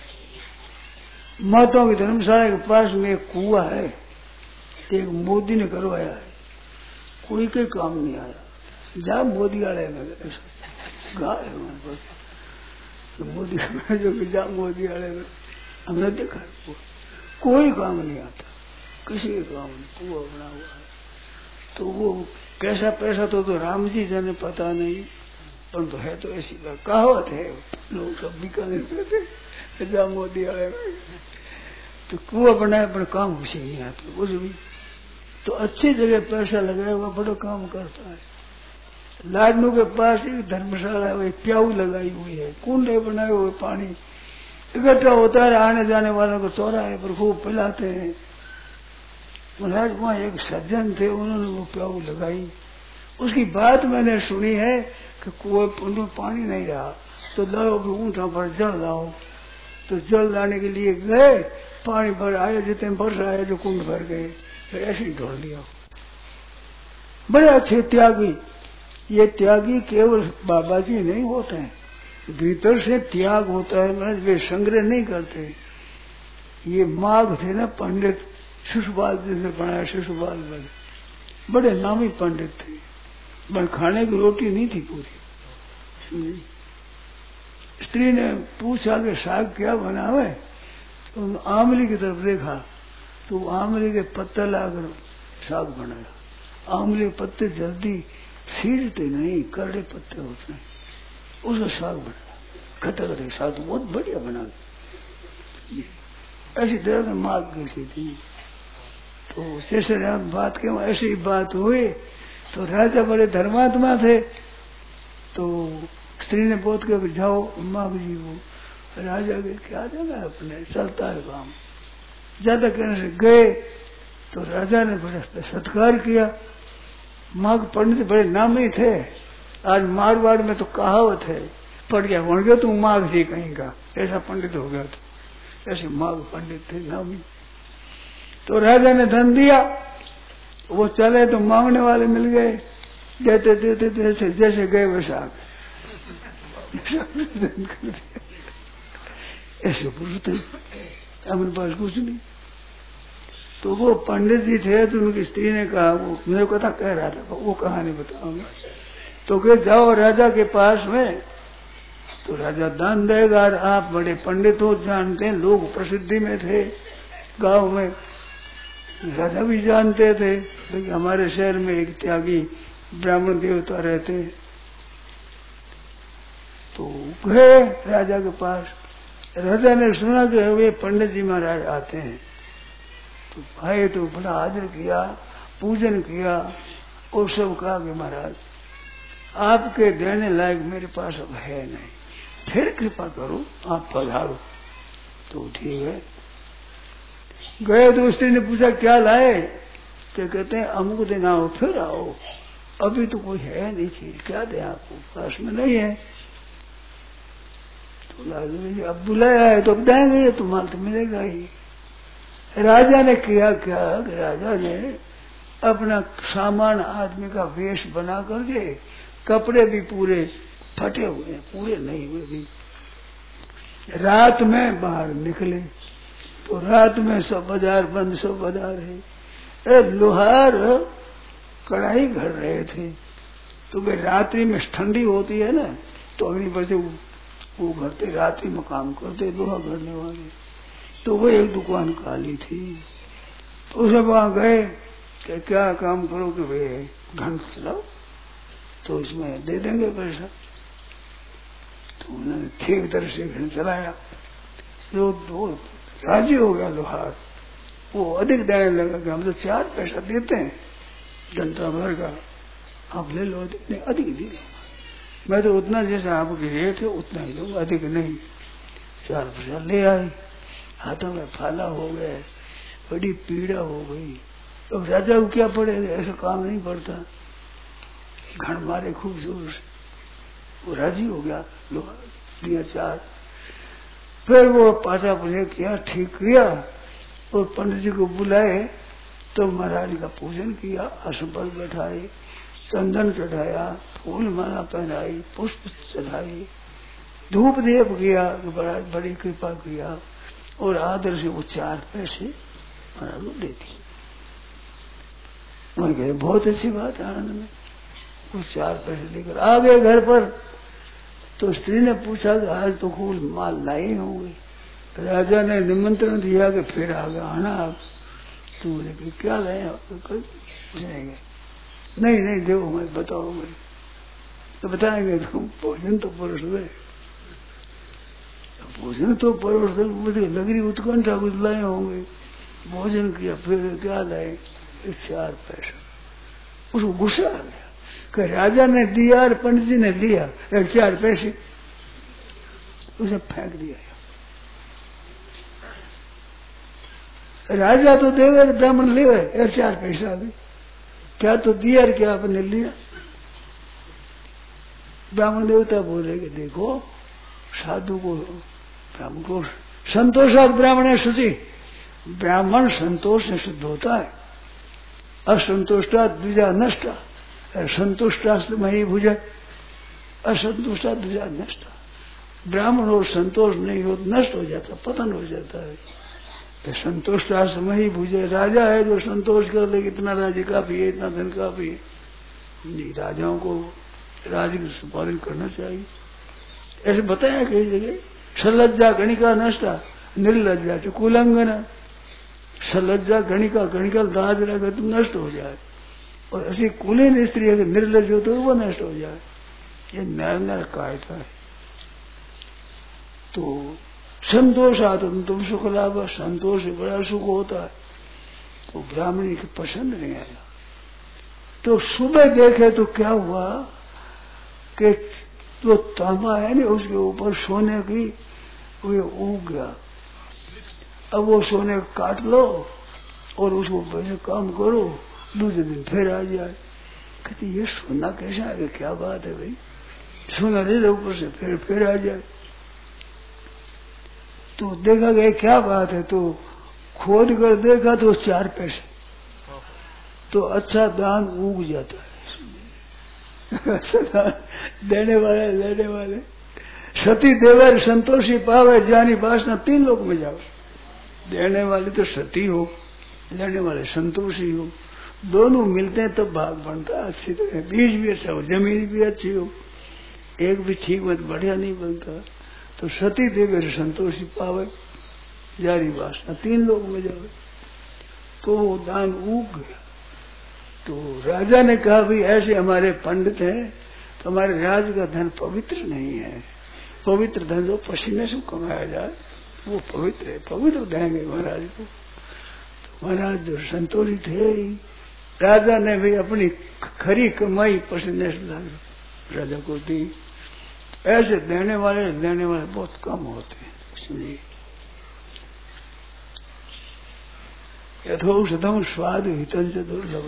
[SPEAKER 2] माताओं की धर्मशाला के पास में एक कुआं है, एक मोदी ने करवाया है, कोई के काम नहीं आया। जा मोदी वाले में गाय है हमारे पास, तो मोदी जो जा मोदी वाले में हमने देखा कोई काम नहीं आता, किसी के काम नहीं, कुआं बना हुआ है। तो वो कैसा पैसा तो राम जी जाने पता नहीं, पर तो है तो ऐसी कहावत है, लोग सब बीकानेर करते जा मोदी वाले में। तो कुआं बनाया पर काम कुछ नहीं आता कुछ भी। तो अच्छी जगह पैसा लगाया हुआ बड़ा काम करता है। लाडनू के पास एक धर्मशाला है, एक प्याऊ लगाई हुई है, कुंडे बनाए हुए, पानी इकट्ठा होता है, आने जाने वालों को चौराहे पर खूब पिलाते हैं। महाराज वहां एक सज्जन थे, उन्होंने वो प्याऊ लगाई। उसकी बात मैंने सुनी है कि कुएं में पानी नहीं रहा तो लाओ ऊंटा पर जल लाओ। तो जल लाने के लिए गए, पानी भर आया, जितने वर्ष आए जो कुंड भर गए, फिर ऐसे ही ढोल दिया। बड़े अच्छे त्यागी। ये त्यागी केवल बाबा जी नहीं होते हैं, भीतर से त्याग होता है, वे संग्रह नहीं करते। ये माघ थे ना पंडित शिशुपाल जिसे बनाया, शिशुपाल बड़े नामी पंडित थे, पर खाने की रोटी नहीं थी पूरी। स्त्री ने पूछा कि साग क्या बनावे, तो आमली की तरफ देखा तो आमली के पत्ते लाकर साग बनाया। आमली के पत्ते जल्दी सीजते नहीं, करड़े पत्ते होते हैं, उसका साग बनाया, खट्टा खट्टा साग बहुत बढ़िया बना। ऐसी तरह से माघ कैसी थी। तो जैसे बात के ऐसी बात हुई तो राजा बड़े धर्मात्मा थे, तो स्त्री ने बोध के जाओ माघ जी को, राजा के क्या देगा अपने, चलता है काम। ज्यादा कहने से गए तो राजा ने बड़ा सत्कार किया। माघ पंडित बड़े नामी थे, आज मारवाड़ में तो कहावत है, पढ़ गया बन गया तू माघ जी कहीं का, ऐसा पंडित हो गया था। ऐसे माघ पंडित थे नामी। तो राजा ने धन दिया, वो चले तो मांगने वाले मिल गए, देते देते जैसे जैसे गए वैसा आ गए। ऐसे पुरुष थे, अपने पास कुछ नहीं। तो वो पंडित जी थे, तो उनकी स्त्री ने कहा, वो मेरे कथा कह रहा था, वो कहानी बताऊंगा। तो कहे जाओ राजा के पास में, तो राजा दान देगा। आप बड़े पंडित हो, जानते हैं, लोग प्रसिद्धि में थे गांव में, राजा भी जानते थे कि हमारे शहर में एक त्यागी ब्राह्मण देवता रहते। तो गए राजा के पास, राजा ने सुना कि वे पंडित जी महाराज आते हैं, तो भाई तो बड़ा आदर किया, पूजन किया और सब कहा कि महाराज आपके देने लायक मेरे पास अब है नहीं, फिर कृपा करो आप पधारो। तो ठीक है। गए तो स्त्री ने पूछा क्या लाए, तो कहते हैं अमुक दिन आओ फिर आओ, अभी तो कोई है नहीं चीज, क्या दे आपको, पास में नहीं है। तो लाजमी अब बुलाया है तो अब देंगे, तो माल तो मिलेगा ही। राजा ने किया क्या, राजा ने अपना सामान आदमी का वेश बना करके, कपड़े भी पूरे फटे हुए, पूरे नहीं हुए भी, रात में बाहर निकले। तो रात में सब बाजार बंद, सब बाजार है। लोहार कढ़ाई घर रहे थे, तो वे रात्रि में ठंडी होती है ना, तो अग्नि पर से वो घरते रात्रि में काम करते लोहा घरने वाले। तो वो एक दुकान काली थी, उसे वहां गए कि क्या काम करो कि वे घन चलाओ तो इसमें दे देंगे पैसा। तो उन्होंने ठीक तरह से घन चलाया, जो दो राजी हो गया लोहार। वो अधिक देने लगा कि हम तो 4 पैसा देते हैं घंटा भर का, आप ले लो, अधिक दे लो, मैं तो उतना जैसा आपकी रेट है उतना ही लूंगा, अधिक नहीं। 4 पैसा ले आए, हाथों में फाला हो गए, बड़ी पीड़ा हो गई। अब राजा को क्या पड़ेगा, ऐसा काम नहीं पड़ता। घण मारे खूब जोर से, वो राजी हो गया, लोहा दिया 4। फिर वो पासा पूछे किया, ठीक किया, और पंडित जी को बुलाए तो महाराज का पूजन किया, आसन पर बैठाए, चंदन चढ़ाया, फूल माला पहनाई, पुष्प चढ़ाई, धूप दीप किया, बड़ी कृपा किया, और आदर से वो 4 पैसे महाराज को दे दिए। उन्होंने कहा बहुत अच्छी बात है, आनंद में वो 4 पैसे लेकर आ गए घर पर। तो स्त्री ने पूछा कि आज तो खूब माल लाई होंगे। राजा ने निमंत्रण दिया कि फिर आ गया आना आप। तो बोले क्या लाए, पूछेंगे नहीं नहीं देखो मैं बताओगे तो बताएंगे, तुम भोजन तो परोस गए, भोजन तो परोस गए, मुझे लग रही उत्कंठा कुछ लाए होंगे। भोजन किया, फिर क्या लाए, 4 पैसा। उसको गुस्सा आ गया कि राजा ने दिया और पंडित जी ने लिया 4 पैसे, उसे फेंक दिया। राजा तो देवे, ब्राह्मण लेवे, 4 पैसा भी क्या तो दिया और क्या आपने लिया। ब्राह्मण देवता बोले कि देखो साधु को, ब्राह्मण को संतोषात ब्राह्मण है शुचि, ब्राह्मण संतोष से शुद्ध होता है। असंतुष्टा द्विजा नष्टा, संतुष्टा मही भुजा, असंतुष्टा द्विजा नष्टा। ब्राह्मण और संतोष नहीं हो नष्ट हो जाता, पतन हो जाता है। संतोषा समय ही भुजे, राजा है जो संतोष कर ले, इतना राज्य काफी है, इतना धन काफी है। नहीं, राजाओं को राज्य का संपादन करना चाहिए। ऐसे बताया कई जगह, सलज्जा गणिका नष्टा, निर्लज्जा से कुलंगना। सलज्जा गणिका, गणिका दाज रहेगा तो नष्ट हो जाए, और ऐसी कुलीन स्त्री अगर निर्लज हो तो वो नष्ट हो जाए। ये नर कायदा है। तो संतोष आता तुम सुख लाभ, संतोष बड़ा सुख होता है। तो ब्राह्मणी की पसंद नहीं आया। तो सुबह देखे तो क्या हुआ कि जो तांबा है ना उसके ऊपर सोने की वो उग गया। अब वो सोने काट लो और उसको वैसे काम करो, दूसरे दिन फिर आ जाए। कहते ये सोना कैसा है, क्या बात है भाई, सोना ले लो ऊपर से फिर आ जाए। तो देखा गया क्या बात है, तो खोद कर देखा तो 4 पैसे, तो अच्छा दान उग जाता है। अच्छा दान देने वाले लेने वाले, सती देवर संतोषी पावे, जानी वासना 3 लोक में जाओ। देने वाले तो सती हो, लेने वाले संतोषी हो, दोनों मिलते हैं तो भाग बनता है अच्छी तरह। बीज भी अच्छा हो, जमीन भी अच्छी हो, एक भी ठीक मत बढ़िया नहीं बनता। तो सती देवी संतोषी पावे, जारी वासना 3 लोग में जावे। तो दान उग गया। तो राजा ने कहा भाई ऐसे हमारे पंडित हैं तो हमारे राज का धन पवित्र नहीं है। पवित्र धन जो पसीने से कमाया जाए वो पवित्र है, पवित्र देंगे महाराज को। तो महाराज जो संतोषी थे, राजा ने भी अपनी खरी कमाई पसीने से राजा को दी। ऐसे देने वाले बहुत कम होते हैं। इसलिए यथोषधम स्वाद हितन से दुर्लभ,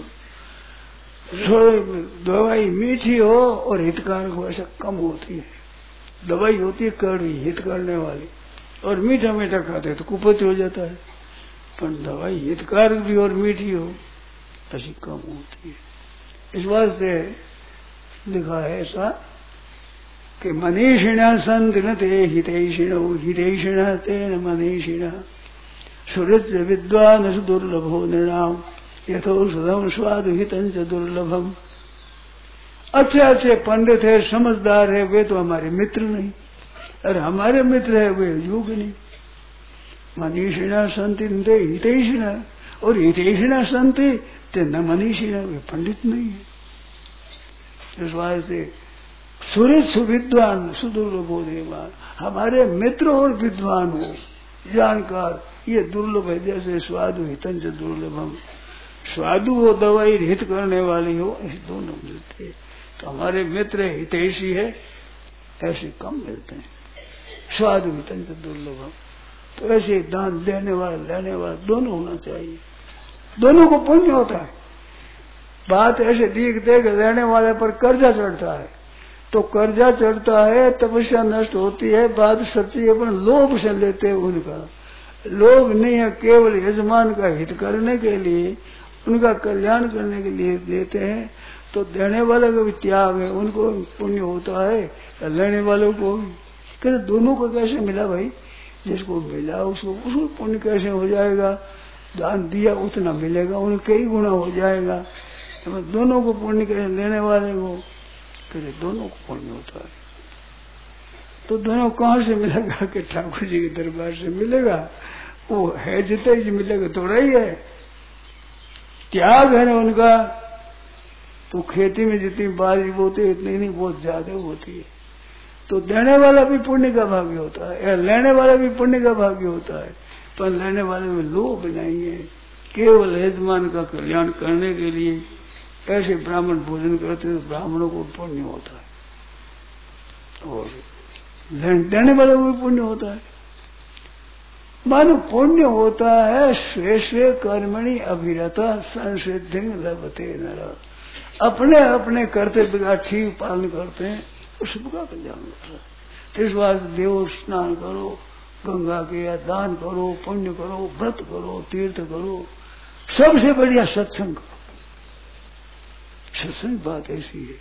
[SPEAKER 2] दवाई मीठी हो और हितकार हो ऐसा कम होती है। दवाई होती है कड़वी, हित करने वाली, और मीठा मीठा खाते तो कुपत हो जाता है। पर दवाई हितकार भी और मीठी हो ऐसी कम होती है। इस वास्ते लिखा है ऐसा कि मनीषिण संत न ते हितैषिणो, हितैषिण तेन मनीषिण, सुहृद विद्वान दुर्लभो नृणाम, यथोषधम स्वाद हितं च दुर्लभम। अच्छे अच्छे पंडित है, समझदार है, वे तो हमारे मित्र नहीं, और हमारे मित्र है वे योग नहीं। मनीषिण संत न ते हितैषिण, और हितैषिणा संत ते न मनीषिणा, वे पंडित नहीं है। इस वास्ते सुहृद सुविद्वान सुदुर्लभो देवान, हमारे मित्र और विद्वान हो जानकार, ये दुर्लभ है। जैसे स्वादु हितंच दुर्लभम, स्वादु वो दवाई हित करने वाली हो, ऐसे दोनों मिलते हैं। तो हमारे मित्र हितैषी है, ऐसे कम मिलते हैं। स्वादु हितंच दुर्लभम, तो ऐसे दान देने वाला लेने वाला दोनों होना चाहिए, दोनों को पुण्य होता है। बात ऐसे देख देख लेने वाले पर कर्जा चढ़ता है, तो कर्जा चढ़ता है, तपस्या नष्ट होती है। बात सच्ची है, पर लोभ से लेते हैं उनका। लोभ नहीं है, केवल यजमान का हित करने के लिए, उनका कल्याण करने के लिए देते हैं। तो देने वाले का भी त्याग है, उनको पुण्य होता है, लेने वालों को भी। कहते दोनों को कैसे मिला भाई? जिसको मिला उसको पुण्य कैसे हो जाएगा? दान दिया उतना मिलेगा, उन्हें कई गुना हो जाएगा। तो दोनों को पुण्य कैसे, लेने वाले को? कहते दोनों को पुण्य होता है। तो दोनों कहाँ से मिलेगा? कि ठाकुर जी के दरबार से मिलेगा। वो है जितना ही मिलेगा, थोड़ा ही है, त्याग है ना उनका। तो खेती में जितनी बारिश होती है इतनी नहीं, बहुत ज्यादा होती है। तो देने वाला भी पुण्य का भागी होता है, या लेने वाला भी पुण्य का भागी होता है। पर लेने वाले में लोभ नहीं है, केवल यजमान का कल्याण करने के लिए ऐसे ब्राह्मण भोजन करते हैं, तो ब्राह्मणों को पुण्य होता है, और देने वाले को भी पुण्य होता है। मानो पुण्य होता है स्वे स्वे कर्मणि अभिरता संसिद्धि लभते नर, अपने अपने कर्तव्य का ठीक पालन करते हैं, सबका कल्याण होता है। इस वास्ते देव स्नान करो, गंगा के, या दान करो, पुण्य करो, व्रत करो, तीर्थ करो, सबसे बढ़िया सत्संग करो। सत्संग बात ऐसी है।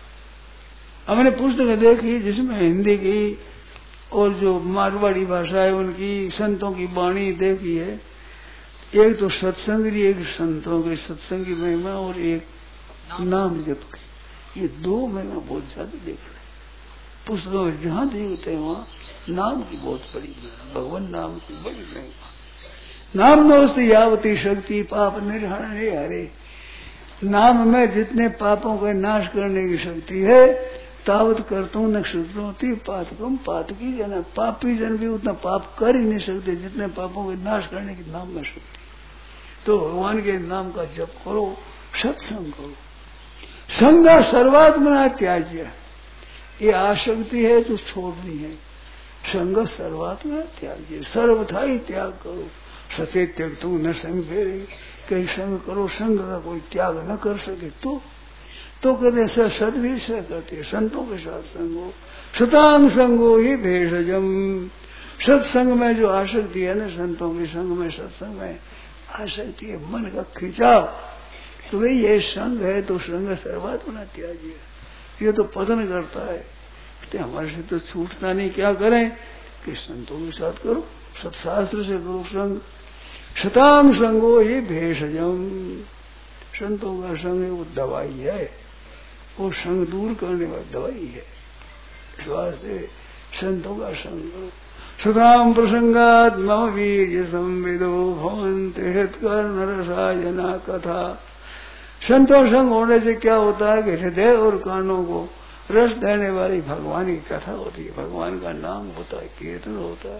[SPEAKER 2] हमने पुस्तक देखी जिसमें हिंदी की और जो मारवाड़ी भाषा है उनकी संतों की वाणी देखी है। एक तो सत्संग की, एक संतों के सत्संग की महिमा, और एक नाम जप की। ये दो महिमा बहुत ज्यादा देख रहे पुस्तकों में, जहाँ देखते हैं वहाँ नाम की बहुत बड़ी महिमा, भगवान नाम की बड़ी महिमा। नाम नोस्ति यावती शक्ति पाप निर्हरणे हरे, नाम में जितने पापों का नाश करने की शक्ति है, तावत करतों न शुद्धोती पातकम पातकी जन, पापी जन भी उतना पाप कर ही नहीं सकते जितने पापों के नाश करने की नाम में शक्ति। तो भगवान के नाम का जप करो, सत्संग करो। संगा सर्वात्मना त्याज्य, ये आसक्ति है तो छोड़नी है। संग सर्वात्मना त्याज्य, सर्वथा ही त्याग करो। सचे त्याग तुम न संग फेरे, कहीं संग करो, संग का कोई त्याग न कर सके तो कहते सदवीर से करते, संतों के साथ संग हो। सतांग संगो ही भेषजम, सत्संग में जो आसक्ति है ना, संतों के संग में, सत्संग में आसक्ति है, मन का खिंचाव, तो भाई ये संग है। तो संग सर्वात्मना त्याज्य, ये तो पतन करता है। तो हमारे से तो छूटता नहीं, क्या करें? कि संतों के साथ करो, सत्शास्त्र से करो संग। शतांग संगो ही भेषजम, संतों का संग वो दवाई है, वो संग दूर करने वाली दवाई है। इस वास्ते संतों का संग करो। सुधाम प्रसंगात मम वीर्य संविदो भवन्ति हृत्कर नरसायना कथा। संतों संग होने से क्या होता है कि हृदय और कानों को रस देने वाली भगवान की कथा होती है, भगवान का नाम होता है, कीर्तन होता है।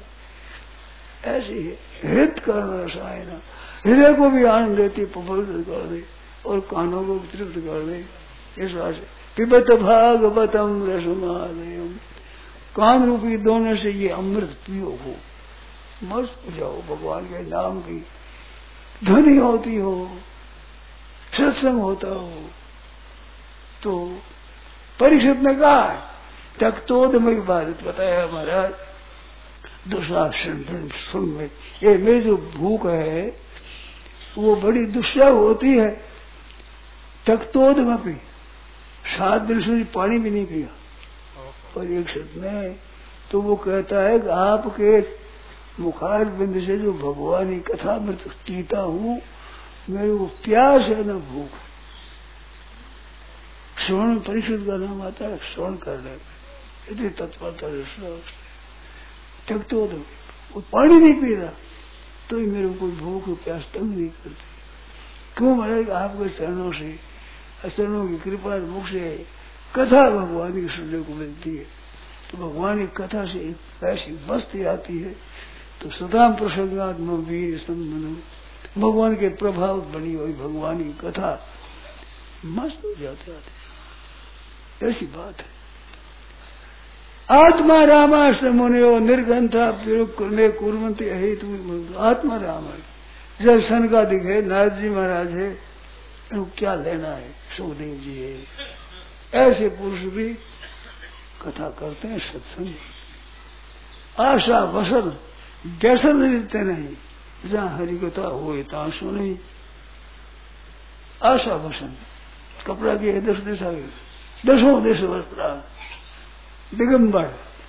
[SPEAKER 2] ऐसी है हृत कर्म रसायना, हृदय को भी आनंद देती, प्रफुल्लित कर दे, और कानों को तृप्त कर दे। इस वास्ते पिबत भागवतम रसमालयम, कान रूपी दोनों से ये अमृत पियो हो, मस्त हो जाओ, भगवान के नाम की ध्वनि होती हो, सत्संग होता हो। तो परीक्षित ने कहा तख्तोद में बात बताया महाराज, दुशासन सुन में, ये मेरी जो भूख है वो बड़ी दुष्या होती है। तख्तोद में भी 7 दिन से पानी भी नहीं पिया। परीक्षित ने तो वो कहता है कि आपके मुखार बिंद से जो भगवान की कथा में पीता हूँ, मेरे को प्यास है न भूख। श्रवण परीक्षित का नाम आता है, श्रवण करने में इतनी तत्परता तक तो वो पानी नहीं पी रहा, तो ही मेरे को भूख प्यास तंग नहीं करती। क्यों महाराज? आपके चरणों से, चरणों की कृपा मुख से कथा भगवान की सुनने को मिलती है। तो भगवान की कथा से एक ऐसी मस्ती आती है। तो सदाम प्रसंगात्म वीर संबंध, भगवान के प्रभाव बनी हुई भगवान की कथा मस्त हो जाते आते, ऐसी बात है। आत्मा रामाश्र मुनियो निर्ग्रंथा करने कुर्वंती हेतु। आत्मा राम है। जब सन का दिखे नारद जी महाराज है, क्या लेना है, सुखदेव जी है, ऐसे पुरुष भी कथा करते हैं सत्संग। आशा वसन व्यसन देते नहीं, जहाँ हरि कथा हो तहाँ सुनी। आशा वसन कपड़ा की 10 देश आगे, 10 देश वस्त्र दिगंबर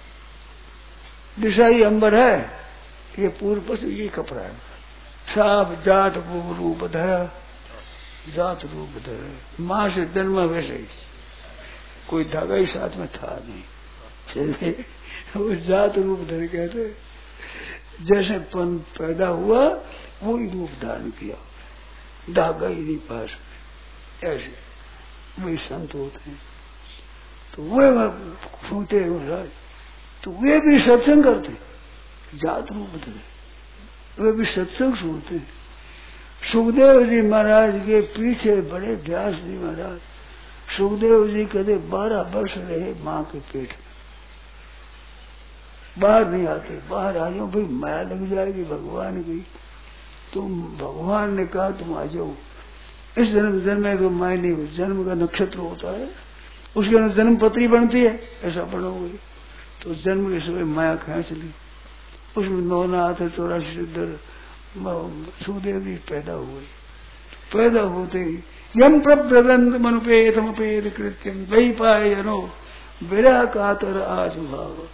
[SPEAKER 2] दिशाई अंबर है, ये पूर्व पश्चिम ये कपड़ा है। साफ जात रूप धरा, जात रूप धरा, माँ से जन्म वैसे ही, कोई धागा ही साथ में था नहीं, वो जात रूप धर कहते। जैसे पन पैदा हुआ वही रूप धारण किया, धागा ही नहीं पास में, ऐसे वही संत होते हैं। तो वे सुनते हैं महाराज, तो वे भी सत्संग करते, जात रूप धरे, वे भी सत्संग सुनते हैं। सुखदेव जी महाराज के पीछे बड़े व्यास जी महाराज, सुखदेव जी कहते 12 वर्ष रहे माँ के पेट में, बाहर नहीं आते। बाहर आ जाओ भाई माया लग जाएगी भगवान की। तुम भगवान ने कहा तुम आ जाओ, इस जन्म में तो माया नहीं हो, जन्म का नक्षत्र होता है, उसके अंदर जन्म पत्री बनती है, ऐसा बनोगे। तो जन्म के समय माया खींच ली, उसमें 9 नाथ 84 सिद्धर सुखदेव जी पैदा हुए। पैदा होते ही यम प्रबंध मनुपेतमपेत कृत्यम वही पाए जनो विरह कातर आज भाव।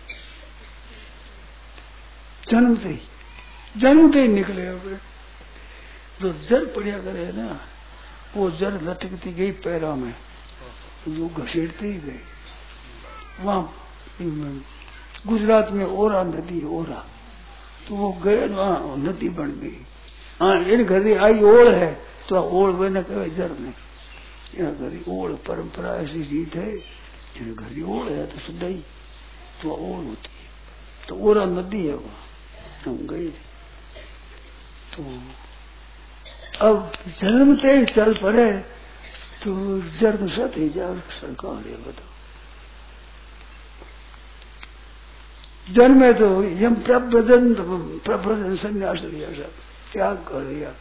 [SPEAKER 2] जन्मते ही निकले। अब तो जड़ पड़िया करे ना, वो जड़ लटकती गई पैरों में, जो घसीटते ही गए। वहां गुजरात में ओरा नदी, ओरा, तो वो गए वहां नदी बन गई। हाँ, इन घरी आई ओढ़ है तो ओढ़ वे न कहे जड़ में, इन घरी ओढ़ परंपरा ऐसी रीत है, इन घरी ओढ़ है तो शुद्ध तो ओढ़ होती है। तो ओरा नदी है, वहां हम गए थे। तो अब जन्मते ही चल पड़े तो जड़ सत ही जा सरकार है। बताओ, जन्मे तो यम प्रबंधन संन्यास लिया, सब त्याग कर दिया।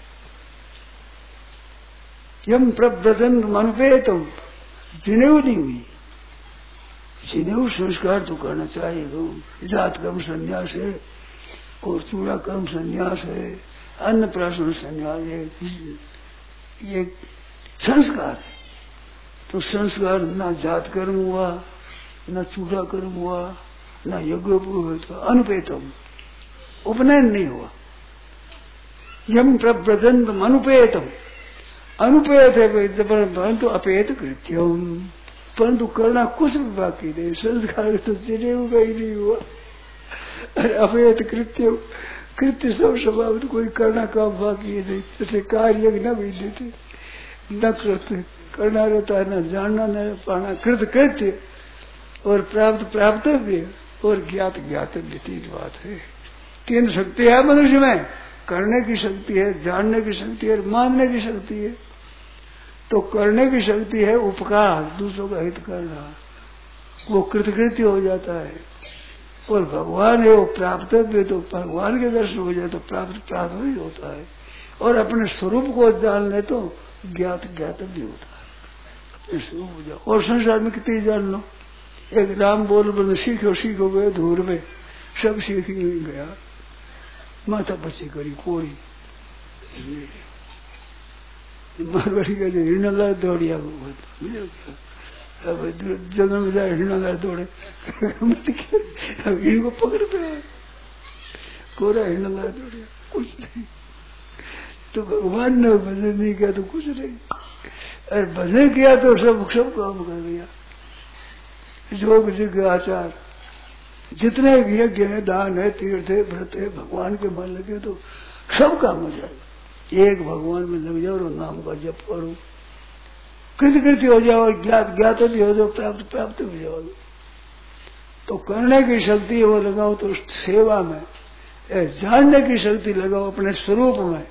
[SPEAKER 2] यम प्रबंधन मन पे तुम जिनेऊ नहीं हुई, जिनेऊ संस्कार तो करना चाहिए। तो जात कर्म संन्यास है और चूड़ा कर्म संन्यास है, अन्न प्राशन संन्यास है, ये संस्कार है। तो संस्कार ना जात कर्म हुआ, ना चूड़ा कर्म हुआ, ना यज्ञोपवीत, अनुपेतम उपनयन नहीं हुआ। यम प्रबंधम अनुपेतम, अनुपेत है परंतु अपेत कृत्यम, परंतु करना कुछ भी बाकी नहीं। संस्कार तो चिरे हुआ ही नहीं हुआ। अरे अपेत कृत्य, कृत्य सब स्वभाव तो कोई करना काम बाकी नहीं। जैसे कार्य न भी देते न करते, करना रहता है, न जानना न पाना, कृत कृत्य और प्राप्त प्राप्तव्य और ज्ञात ज्ञातव्य, 3 बात है। 3 शक्ति है मनुष्य में, करने की शक्ति है, जानने की शक्ति है, मानने की शक्ति है। तो करने की शक्ति है उपकार, दूसरों का हित करना, वो कृतकृत्य हो जाता है। और भगवान है वो प्राप्तव्य, तो भगवान के दर्शन हो जाए तो प्राप्त ही होता है। और अपने स्वरूप को जान ले तो ज्ञात ज्ञातव्य होता है, अपने स्वरूप हो जाओ। और संसार में कितनी जान लो, एक राम बोल बोल सीखो गए धूर में, सब सीख ही गया, माथा बच्ची करी कोड़ी मारवाड़ी का हिरणलाल दौड़िया, अब जंगल में जाए हिरणलाल दौड़े अब इनको पकड़ पे कोरा हिरणलाल दौड़िया, कुछ नहीं। तो भगवान ने भजन नहीं किया तो कुछ नहीं, अरे भजन किया तो सब काम कर दिया। योग यज्ञ आचार जितने यज्ञ है, दान है, तीर्थ है, व्रत है, भगवान के मन लगे तो सब काम हो जाएगा। एक भगवान में लग जाओ और नाम का जप करो, कृत हो जाओ, ज्ञात भी हो जाओ, प्राप्त भी हो जाओ। तो करने की शक्ति वो लगाओ तो सेवा में, जानने की शक्ति लगाओ अपने स्वरूप में,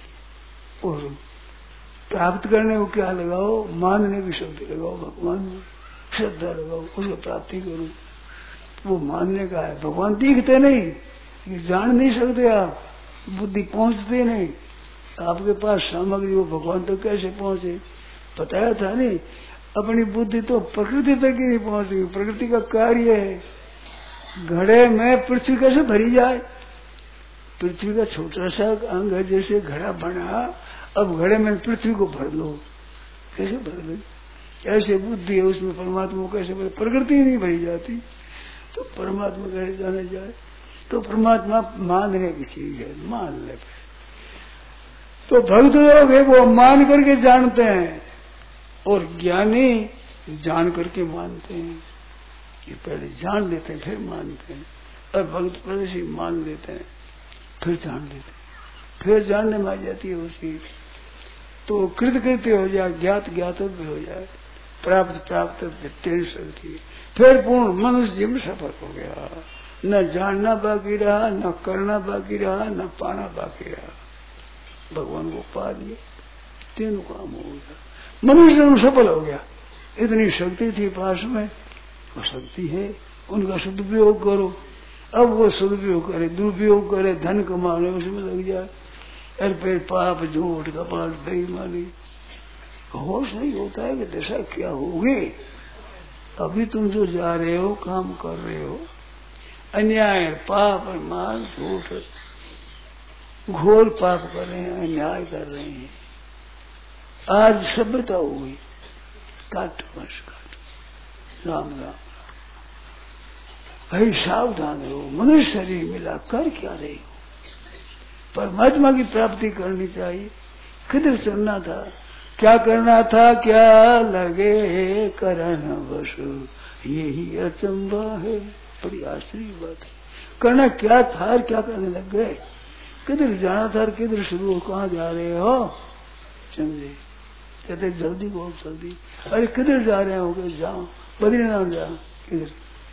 [SPEAKER 2] और प्राप्त करने को क्या लगाओ, मानने की शक्ति लगाओ भगवान में, श्रद्धा लगाओ, उसको प्राप्ति करो। वो मानने का है। भगवान दिखते नहीं, ये जान नहीं सकते आप, बुद्धि पहुंचती नहीं आपके पास सामग्री, वो भगवान तो कैसे पहुंचे? बताया था नहीं, अपनी बुद्धि तो प्रकृति तक ही नहीं पहुंचेगी, प्रकृति का कार्य है। घड़े में पृथ्वी कैसे भरी जाए? पृथ्वी का छोटा सा अंग है, जैसे घड़ा बना, अब घड़े में पृथ्वी को भर लो, कैसे भर लो? ऐसे बुद्धि है उसमें परमात्मा को कैसे भर? प्रकृति ही नहीं भरी जाती, तो परमात्मा कैसे जाने जाए? तो परमात्मा मानने की चीज है, मान ले। तो भक्त लोग है वो मान करके जानते हैं, और ज्ञानी जान करके मानते हैं। ये पहले जान लेते हैं फिर मानते हैं, और भक्त पहले से मान लेते हैं फिर जान लेते हैं, फिर जानने में आ जाती है वो चीज। तो कृत हो जाए, ज्ञात भी हो जाए, प्राप्त तेज शक्ति, फिर पूर्ण मनुष्य जीवन सफल हो गया। न जानना बाकी रहा, न करना बाकी रहा, न पाना बाकी रहा, भगवान को पा दिए, तीनों काम हो गया, मनुष्य जीवन सफल हो गया। इतनी शक्ति थी पास में, वो शक्ति है, उनका सदुपयोग करो। अब वो सदुपयोग करे, दुरुपयोग करे, धन कमाने उसमें लग जाए, अरे फिर पाप, झूठ, कपट, बेईमानी, होश नहीं होता है कि दशा क्या होगी। अभी तुम जो जा रहे हो, काम कर रहे हो, अन्याय, पाप, माल, झूठ, घोर पाप कर रहे हैं, अन्याय कर रहे हैं। आज सभ्यता हो गई, काट बस काट, राम राम। भाई सावधान रहो, मनुष्य शरीर मिला कर क्या रहे हो? परमात्मा की प्राप्ति करनी चाहिए। किधर चलना था, क्या करना था, क्या लगे करन बस, यही अचंबा है। बड़ी आश्चर्य बात है, करना क्या था और क्या करने लग गए? किधर जाना था और किधर शुरू हो, कहाँ जा रहे हो? समझे? कहते जल्दी बहुत जल्दी, अरे किधर जा रहे हो? जाओ बद्रीनाथ जाओ। किधर?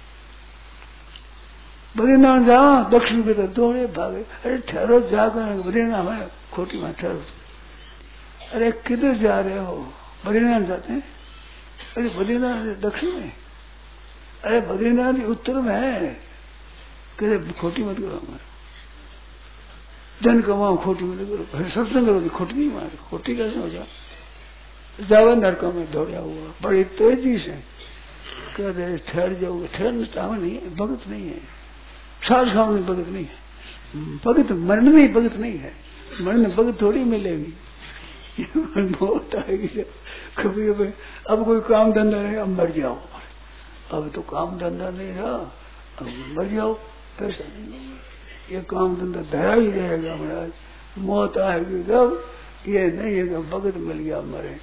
[SPEAKER 2] बद्रीनाथ जाओ, दक्षिण की तरफ दौड़े भागे। अरे ठहरो, जाकर बद्रीनाथ हमारे खोटी में ठहरो। अरे किधर जा रहे हो? बद्रीनाथ जाते हैं। अरे बद्रीनाथ दक्षिण में, अरे बद्रीनाथ उत्तर में है। कहते खोटी मत करो, हमारे धन कमाओ, खोटी मत करो, सत्संग करो, खोटी नहीं मारे, खोटी कैसे हो जाए? जाओ नरकों में दौड़ा हुआ बड़ी तेजी से। कहते ठहर जाओगे, ठहरना चाहो नहीं है, भगत नहीं है, सास खाओ भगत नहीं है, भगत मरण में भगत नहीं है, मरण में भगत थोड़ी मिलेगी, बहुत आएगी। कभी कभी अब कोई काम धंधा नहीं, अब मर जाओ, अब तो काम धंधा नहीं रहा, अब मर जाओ, पैसा नहीं, ये काम धंधा धरा ही रहेगा महाराज, मौत आएगी तब, ये नहीं है कि भगत मिल गया मरे।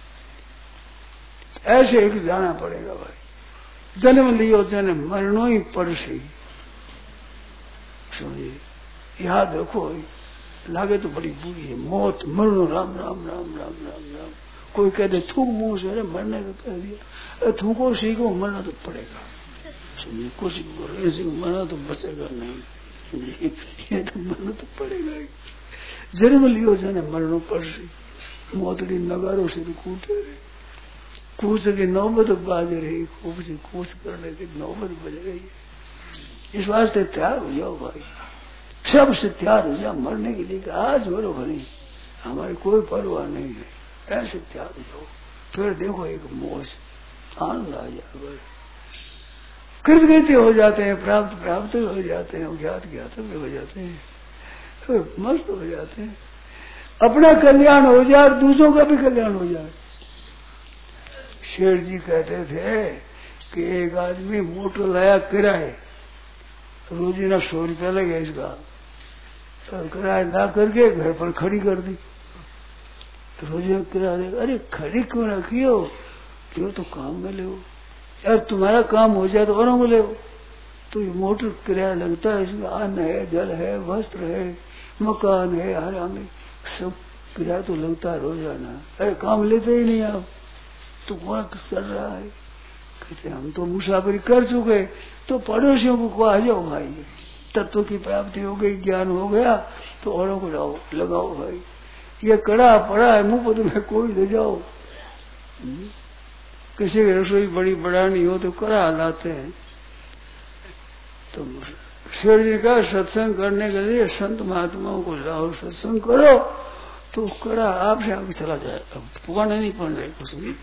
[SPEAKER 2] ऐसे एक जाना पड़ेगा भाई, जन्म लियो जन्म मरणो ही पड़सी, समझिए, याद रखो, लागे तो बड़ी बुरी है मौत, मरनो, राम राम राम राम राम राम। कोई कहते थूक मुंह से, अरे मरने का कह दिया, थूको सीखो, मरना तो पड़ेगा, समझिए, कोशिश करो, ऐसे मरना तो बचेगा नहीं, ये तो मरना तो पड़ेगा ही। जन्म लियो जन्म मरनो पड़सी, मौत की नगारों से कूटे रहे, कूच की नौबत बाज रही, खूब से कूच करने की नौबत बज रही है। इस वास्ते तैयार हो जाओ भाई, सबसे तैयार हो जाओ मरने के लिए, आज मरो भरी, हमारी कोई परवाह नहीं है, ऐसे तैयार हो जाओ। फिर देखो एक मौज आनंद आ जाए, कृतकृत्य हो जाते हैं, प्राप्त हो जाते हैं, ज्ञात भी हो जाते हैं, तो मस्त हो जाते हैं। अपना कल्याण हो जाए, दूसरों का भी कल्याण हो जाए। शेर जी कहते थे कि एक आदमी मोटर लाया किराए, रोजीना 100 रुपया लगे इसका, तो किराया ला करके घर पर खड़ी कर दी। रोजीना किराया देगा, अरे खड़ी क्यों रखी हो, क्यों तो काम में ले, यार तुम्हारा काम हो जाए तो औरों को ले, तो ये मोटर किराया लगता है, इसमें अन्न है, जल है, वस्त्र है, मकान है, आराम है, सब किराया तो लगता है रोजाना। अरे काम लेते ही नहीं आप, तो कौन कर रहा है? कहते हम तो मुसाफिरी कर चुके, तो पड़ोसियों को आ जाओ भाई, तत्व की प्राप्ति हो गई, ज्ञान हो गया, तो औरों को लाओ, लगाओ भाई। ये कड़ा पड़ा है मुंह पर, तुम्हें कोई ले जाओ। किसी की रसोई बड़ी बढ़ानी हो तो कड़ा लाते हैं। तो शेर जी का सत्संग करने के लिए संत महात्माओं को लाओ, सत्संग करो, तो कड़ा आपसे आगे चला जाए। अब पुकाना नहीं पड़ रहे कुछ भी।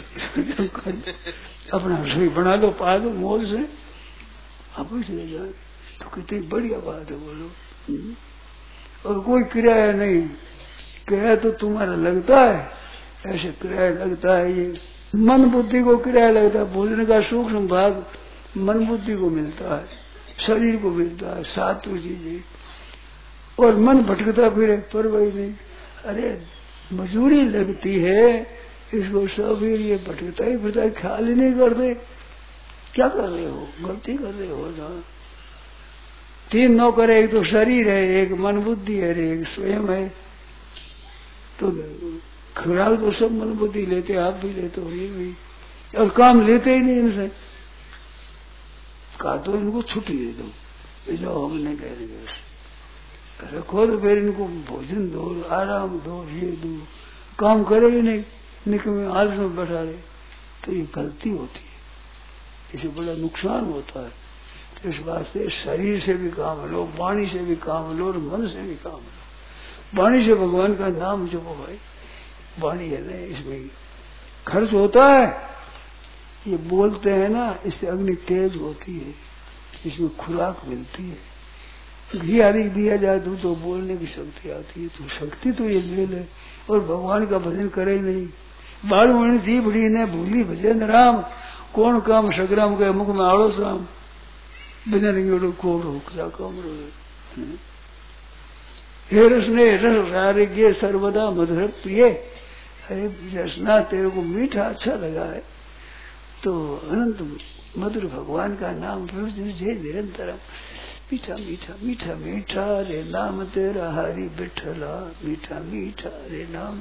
[SPEAKER 2] अपना रसोई बना लो, पा लो मौज से, आप ही चले जाए। तो कितनी बढ़िया बात है बोलो। और कोई किराया नहीं, किराया तो तुम्हारा लगता है, ऐसे किराया लगता है। ये मन बुद्धि को किराया लगता है। भोजन का सूक्ष्म भाग मन बुद्धि को मिलता है, शरीर को मिलता है, सात्विक चीजें। और मन भटकता फिरे, पर वही नहीं। अरे मजूरी लगती है, इसको सब ये भटकता ही फिरता है, ख्याल ही नहीं करते। क्या कर रहे हो? गलती कर रहे हो ना। 3 नौकर है, एक तो शरीर है, एक मन बुद्धि है, एक स्वयं है। तो खुराक तो सब मन बुद्धि लेते, आप भी लेते हो, ये भी, और काम लेते ही नहीं इनसे। कहा तो इनको छुट्टी दे दो, जाओ हम नहीं कह रहे, रखो तो फिर इनको भोजन दो, आराम दो, ये दो, काम करे ही नहीं, निकमे आलस में बैठा रहे, तो ये गलती होती है, इसे बड़ा नुकसान होता है। तो इस वास्ते शरीर से भी काम लो, वाणी से भी काम लो, और मन से भी काम लो। वाणी से भगवान का नाम जपो भाई, वाणी है ना, इसमें खर्च होता है। ये बोलते हैं ना, इससे अग्नि तेज होती है, इसमें खुराक मिलती है। घी आदि दिया जाए तो बोलने की शक्ति आती है। तो शक्ति तो ये ले ले, और भगवान का भजन करे ही नहीं। बालमणि जी बड़ी ने भूली भजन राम, कौन काम सग्राम के मुख में आड़ो शाम, भजन कोड़ो क्या काम रो। हे रसने रस आरोग्य सर्वदा मधुर प्रिय, हे रसना तेरे को मीठा अच्छा लगा है, तो अनंत मधुर भगवान का नाम फिर निरंतर मीठा मीठा मीठा मीठा रे नाम तेरा हरि बिठला, मीठा मीठा रे नाम।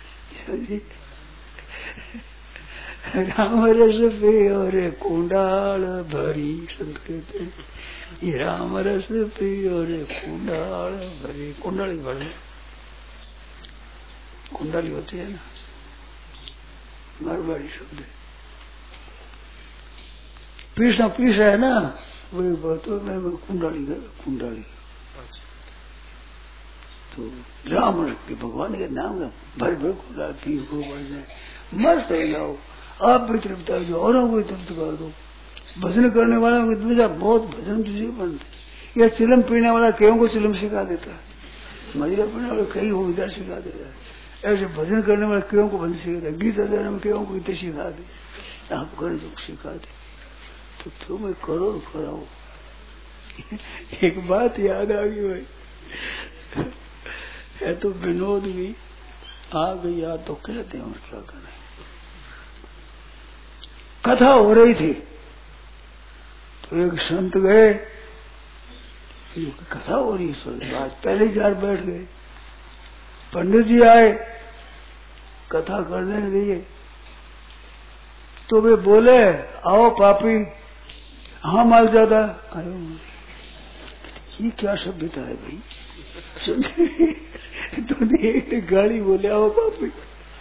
[SPEAKER 2] राम रस पियो रे कुंडाल भरी, संत कहते ये राम रस पियो रे कुंडाल भरी। कुंडाली भरी, कुंडाली होती है ना, मारवाड़ी शब्द है। पीसना पीसा है ना, वही बात हो, मैं कुंडाली कुंडाली। तो राम के भगवान के नाम का भर भर कुंडाल पी को बढ़ जाए, मस्त हो जाओ। आप भी तृप्त हो, औरों को तृप्त कर दो। भजन करने वालों को इतना बहुत भजन तुझे बनते। यह चिलम पीने वाला केयों को चिलम सिखा देता है, मदिरा पीने वाला कई हो इधर सिखा देता है। ऐसे भजन करने वाला केयों को भजन सिखाता है, गीता देने में केयों को गीता सिखा दे, आप कर दो सिखा दे, तो तुम्हें करो कराओ। एक बात याद आ गई भाई, है तो विनोद भी आ गई, याद तो कहते हैं, और क्या करें। कथा हो रही थी, तो एक संत गए, कथा हो रही है, आज पहले 4 बैठ गए। पंडित जी आए कथा करने के लिए, तो वे बोले आओ पापी, हाँ माल ज्यादा। अरे ये क्या सभ्यता है भाई, तो एक गाड़ी बोले आओ पापी,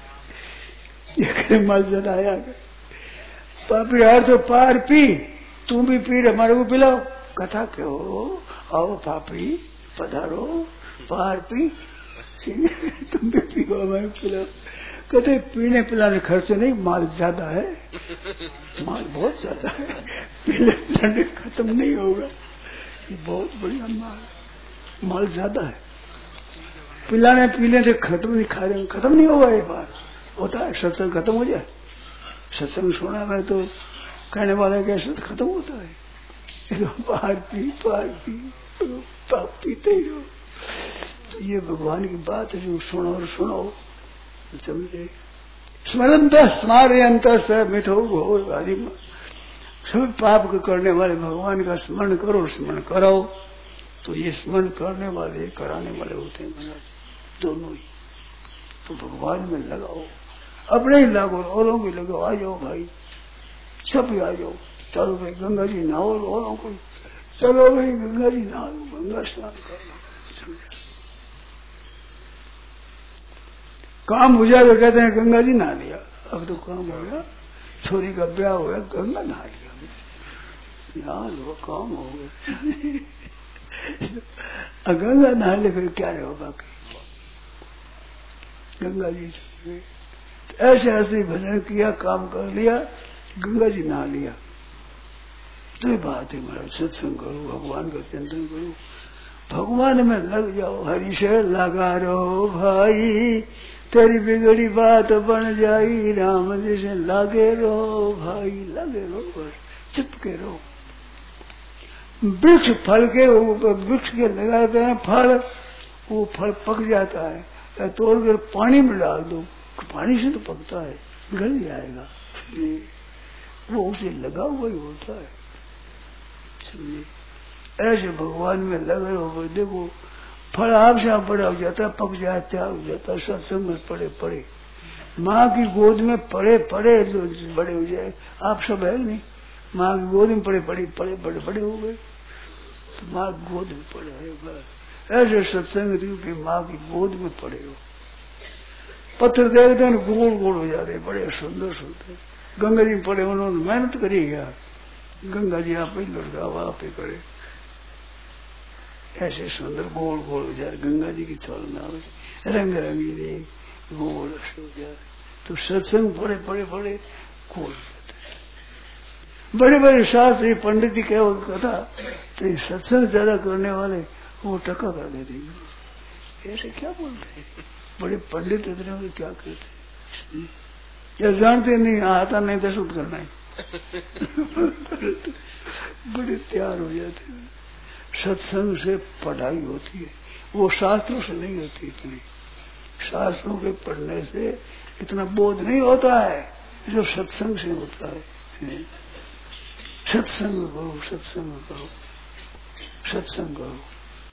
[SPEAKER 2] ये माल ज्यादा आया। पापी यार तो पार पी, तुम भी पी, हमारे को पिलाओ। कथा क्यों, आओ पापी पधारो, पार पी, तुम भी पियो हमारे पिलाओ। कहते पीने पिलाने खर्च नहीं, माल ज्यादा है, माल बहुत ज्यादा है, पीने खत्म नहीं होगा, ये बहुत बढ़िया माल ज्यादा है। पिलाने पीने से खत्म नहीं, खा रहे खत्म नहीं होगा। एक बार होता है सत्संग खत्म हो जाए, सत्संग सुना में तो कहने वाला कैसे खत्म होता है, पार पी पाप पीते ही रहो। तो ये भगवान की बात है, जो सुनो और सुनो समझे। स्मरंत स्मार्यंत स मिठो घोर आदि, सब पाप के करने वाले भगवान का स्मरण करो, स्मरण कराओ, तो ये स्मरण करने वाले कराने वाले होते हैं महाराज, दोनों ही। तो भगवान में लगाओ, अपने ही लागो, औरों की लगाओ। आ जाओ भाई, सब आ जाओ। चलो भाई गंगा जी नहाओ, औरों को चलो भाई गंगा जी नहा लो, गंगा स्नान कर लो। काम हो जाए तो कहते हैं गंगा जी नहा लिया। अब तो काम हो गया, छोरी का ब्याह हो गया, गंगा नहा लिया, नहा लो, काम हो गया। गंगा नहा ले फिर क्या रहे बाकी, गंगा जी ऐसे ऐसे भजन किया, काम कर लिया, गंगा जी नहा लिया। तो ये बात है महाराज, सत्संग करो, भगवान का चिंतन करो, भगवान में लग जाओ। हरि से लगा रहो भाई, तेरी बिगड़ी बात बन जाई। राम जी से लगे रहो भाई, लगे रहो, बस चिपके रहो। वृक्ष फल के ऊपर, वृक्ष के लगाते हैं फल, वो फल पक जाता है, तोड़ कर पानी में डाल दो, पानी से तो पकता है, गल जाएगा, वो उसे लगा हुआ ही होता है। ऐसे भगवान में लगे हो, देखो फल आपसे आप बड़ा हो जाता है, पक जाए, तैयार हो जाता है। सत्संग में पड़े पड़े, माँ की गोद में पड़े पड़े बड़े हो जाए। आप सब है नहीं, माँ की गोद में पड़े पड़े पड़े बड़े बड़े हो गए, तो माँ की गोद में पड़े है बस। ऐसे सत्संग की माँ की गोद में पड़े हो। पत्थर देखते हैं गोल गोल हो जाते, बड़े सुंदर सुंदर। गंगा जी पड़े, उन्होंने मेहनत करी यार, गंगा जी आप ही लड़काओ, आप ही करे, ऐसे सुंदर गोल गोल हो जाए। गंगा जी की चलना रंग रंगीले गोल हो जाए। तो सत्संग बड़े बड़े बड़े गोल होते, बड़े बड़े शास्त्री पंडित जी क्या कथा, तो ये सत्संग ज्यादा करने वाले वो टका कर देते, ऐसे क्या बोलते हैं बड़े पंडित इतने क्या करते, या जानते नहीं, आता नहीं तो शुद्ध करना है। बड़े तैयार हो जाते हैं। सत्संग से पढ़ाई होती है, वो शास्त्रों से नहीं होती इतनी। शास्त्रों के पढ़ने से इतना बोध नहीं होता है जो सत्संग से होता है। सत्संग करो, सत्संग करो, सत्संग करो।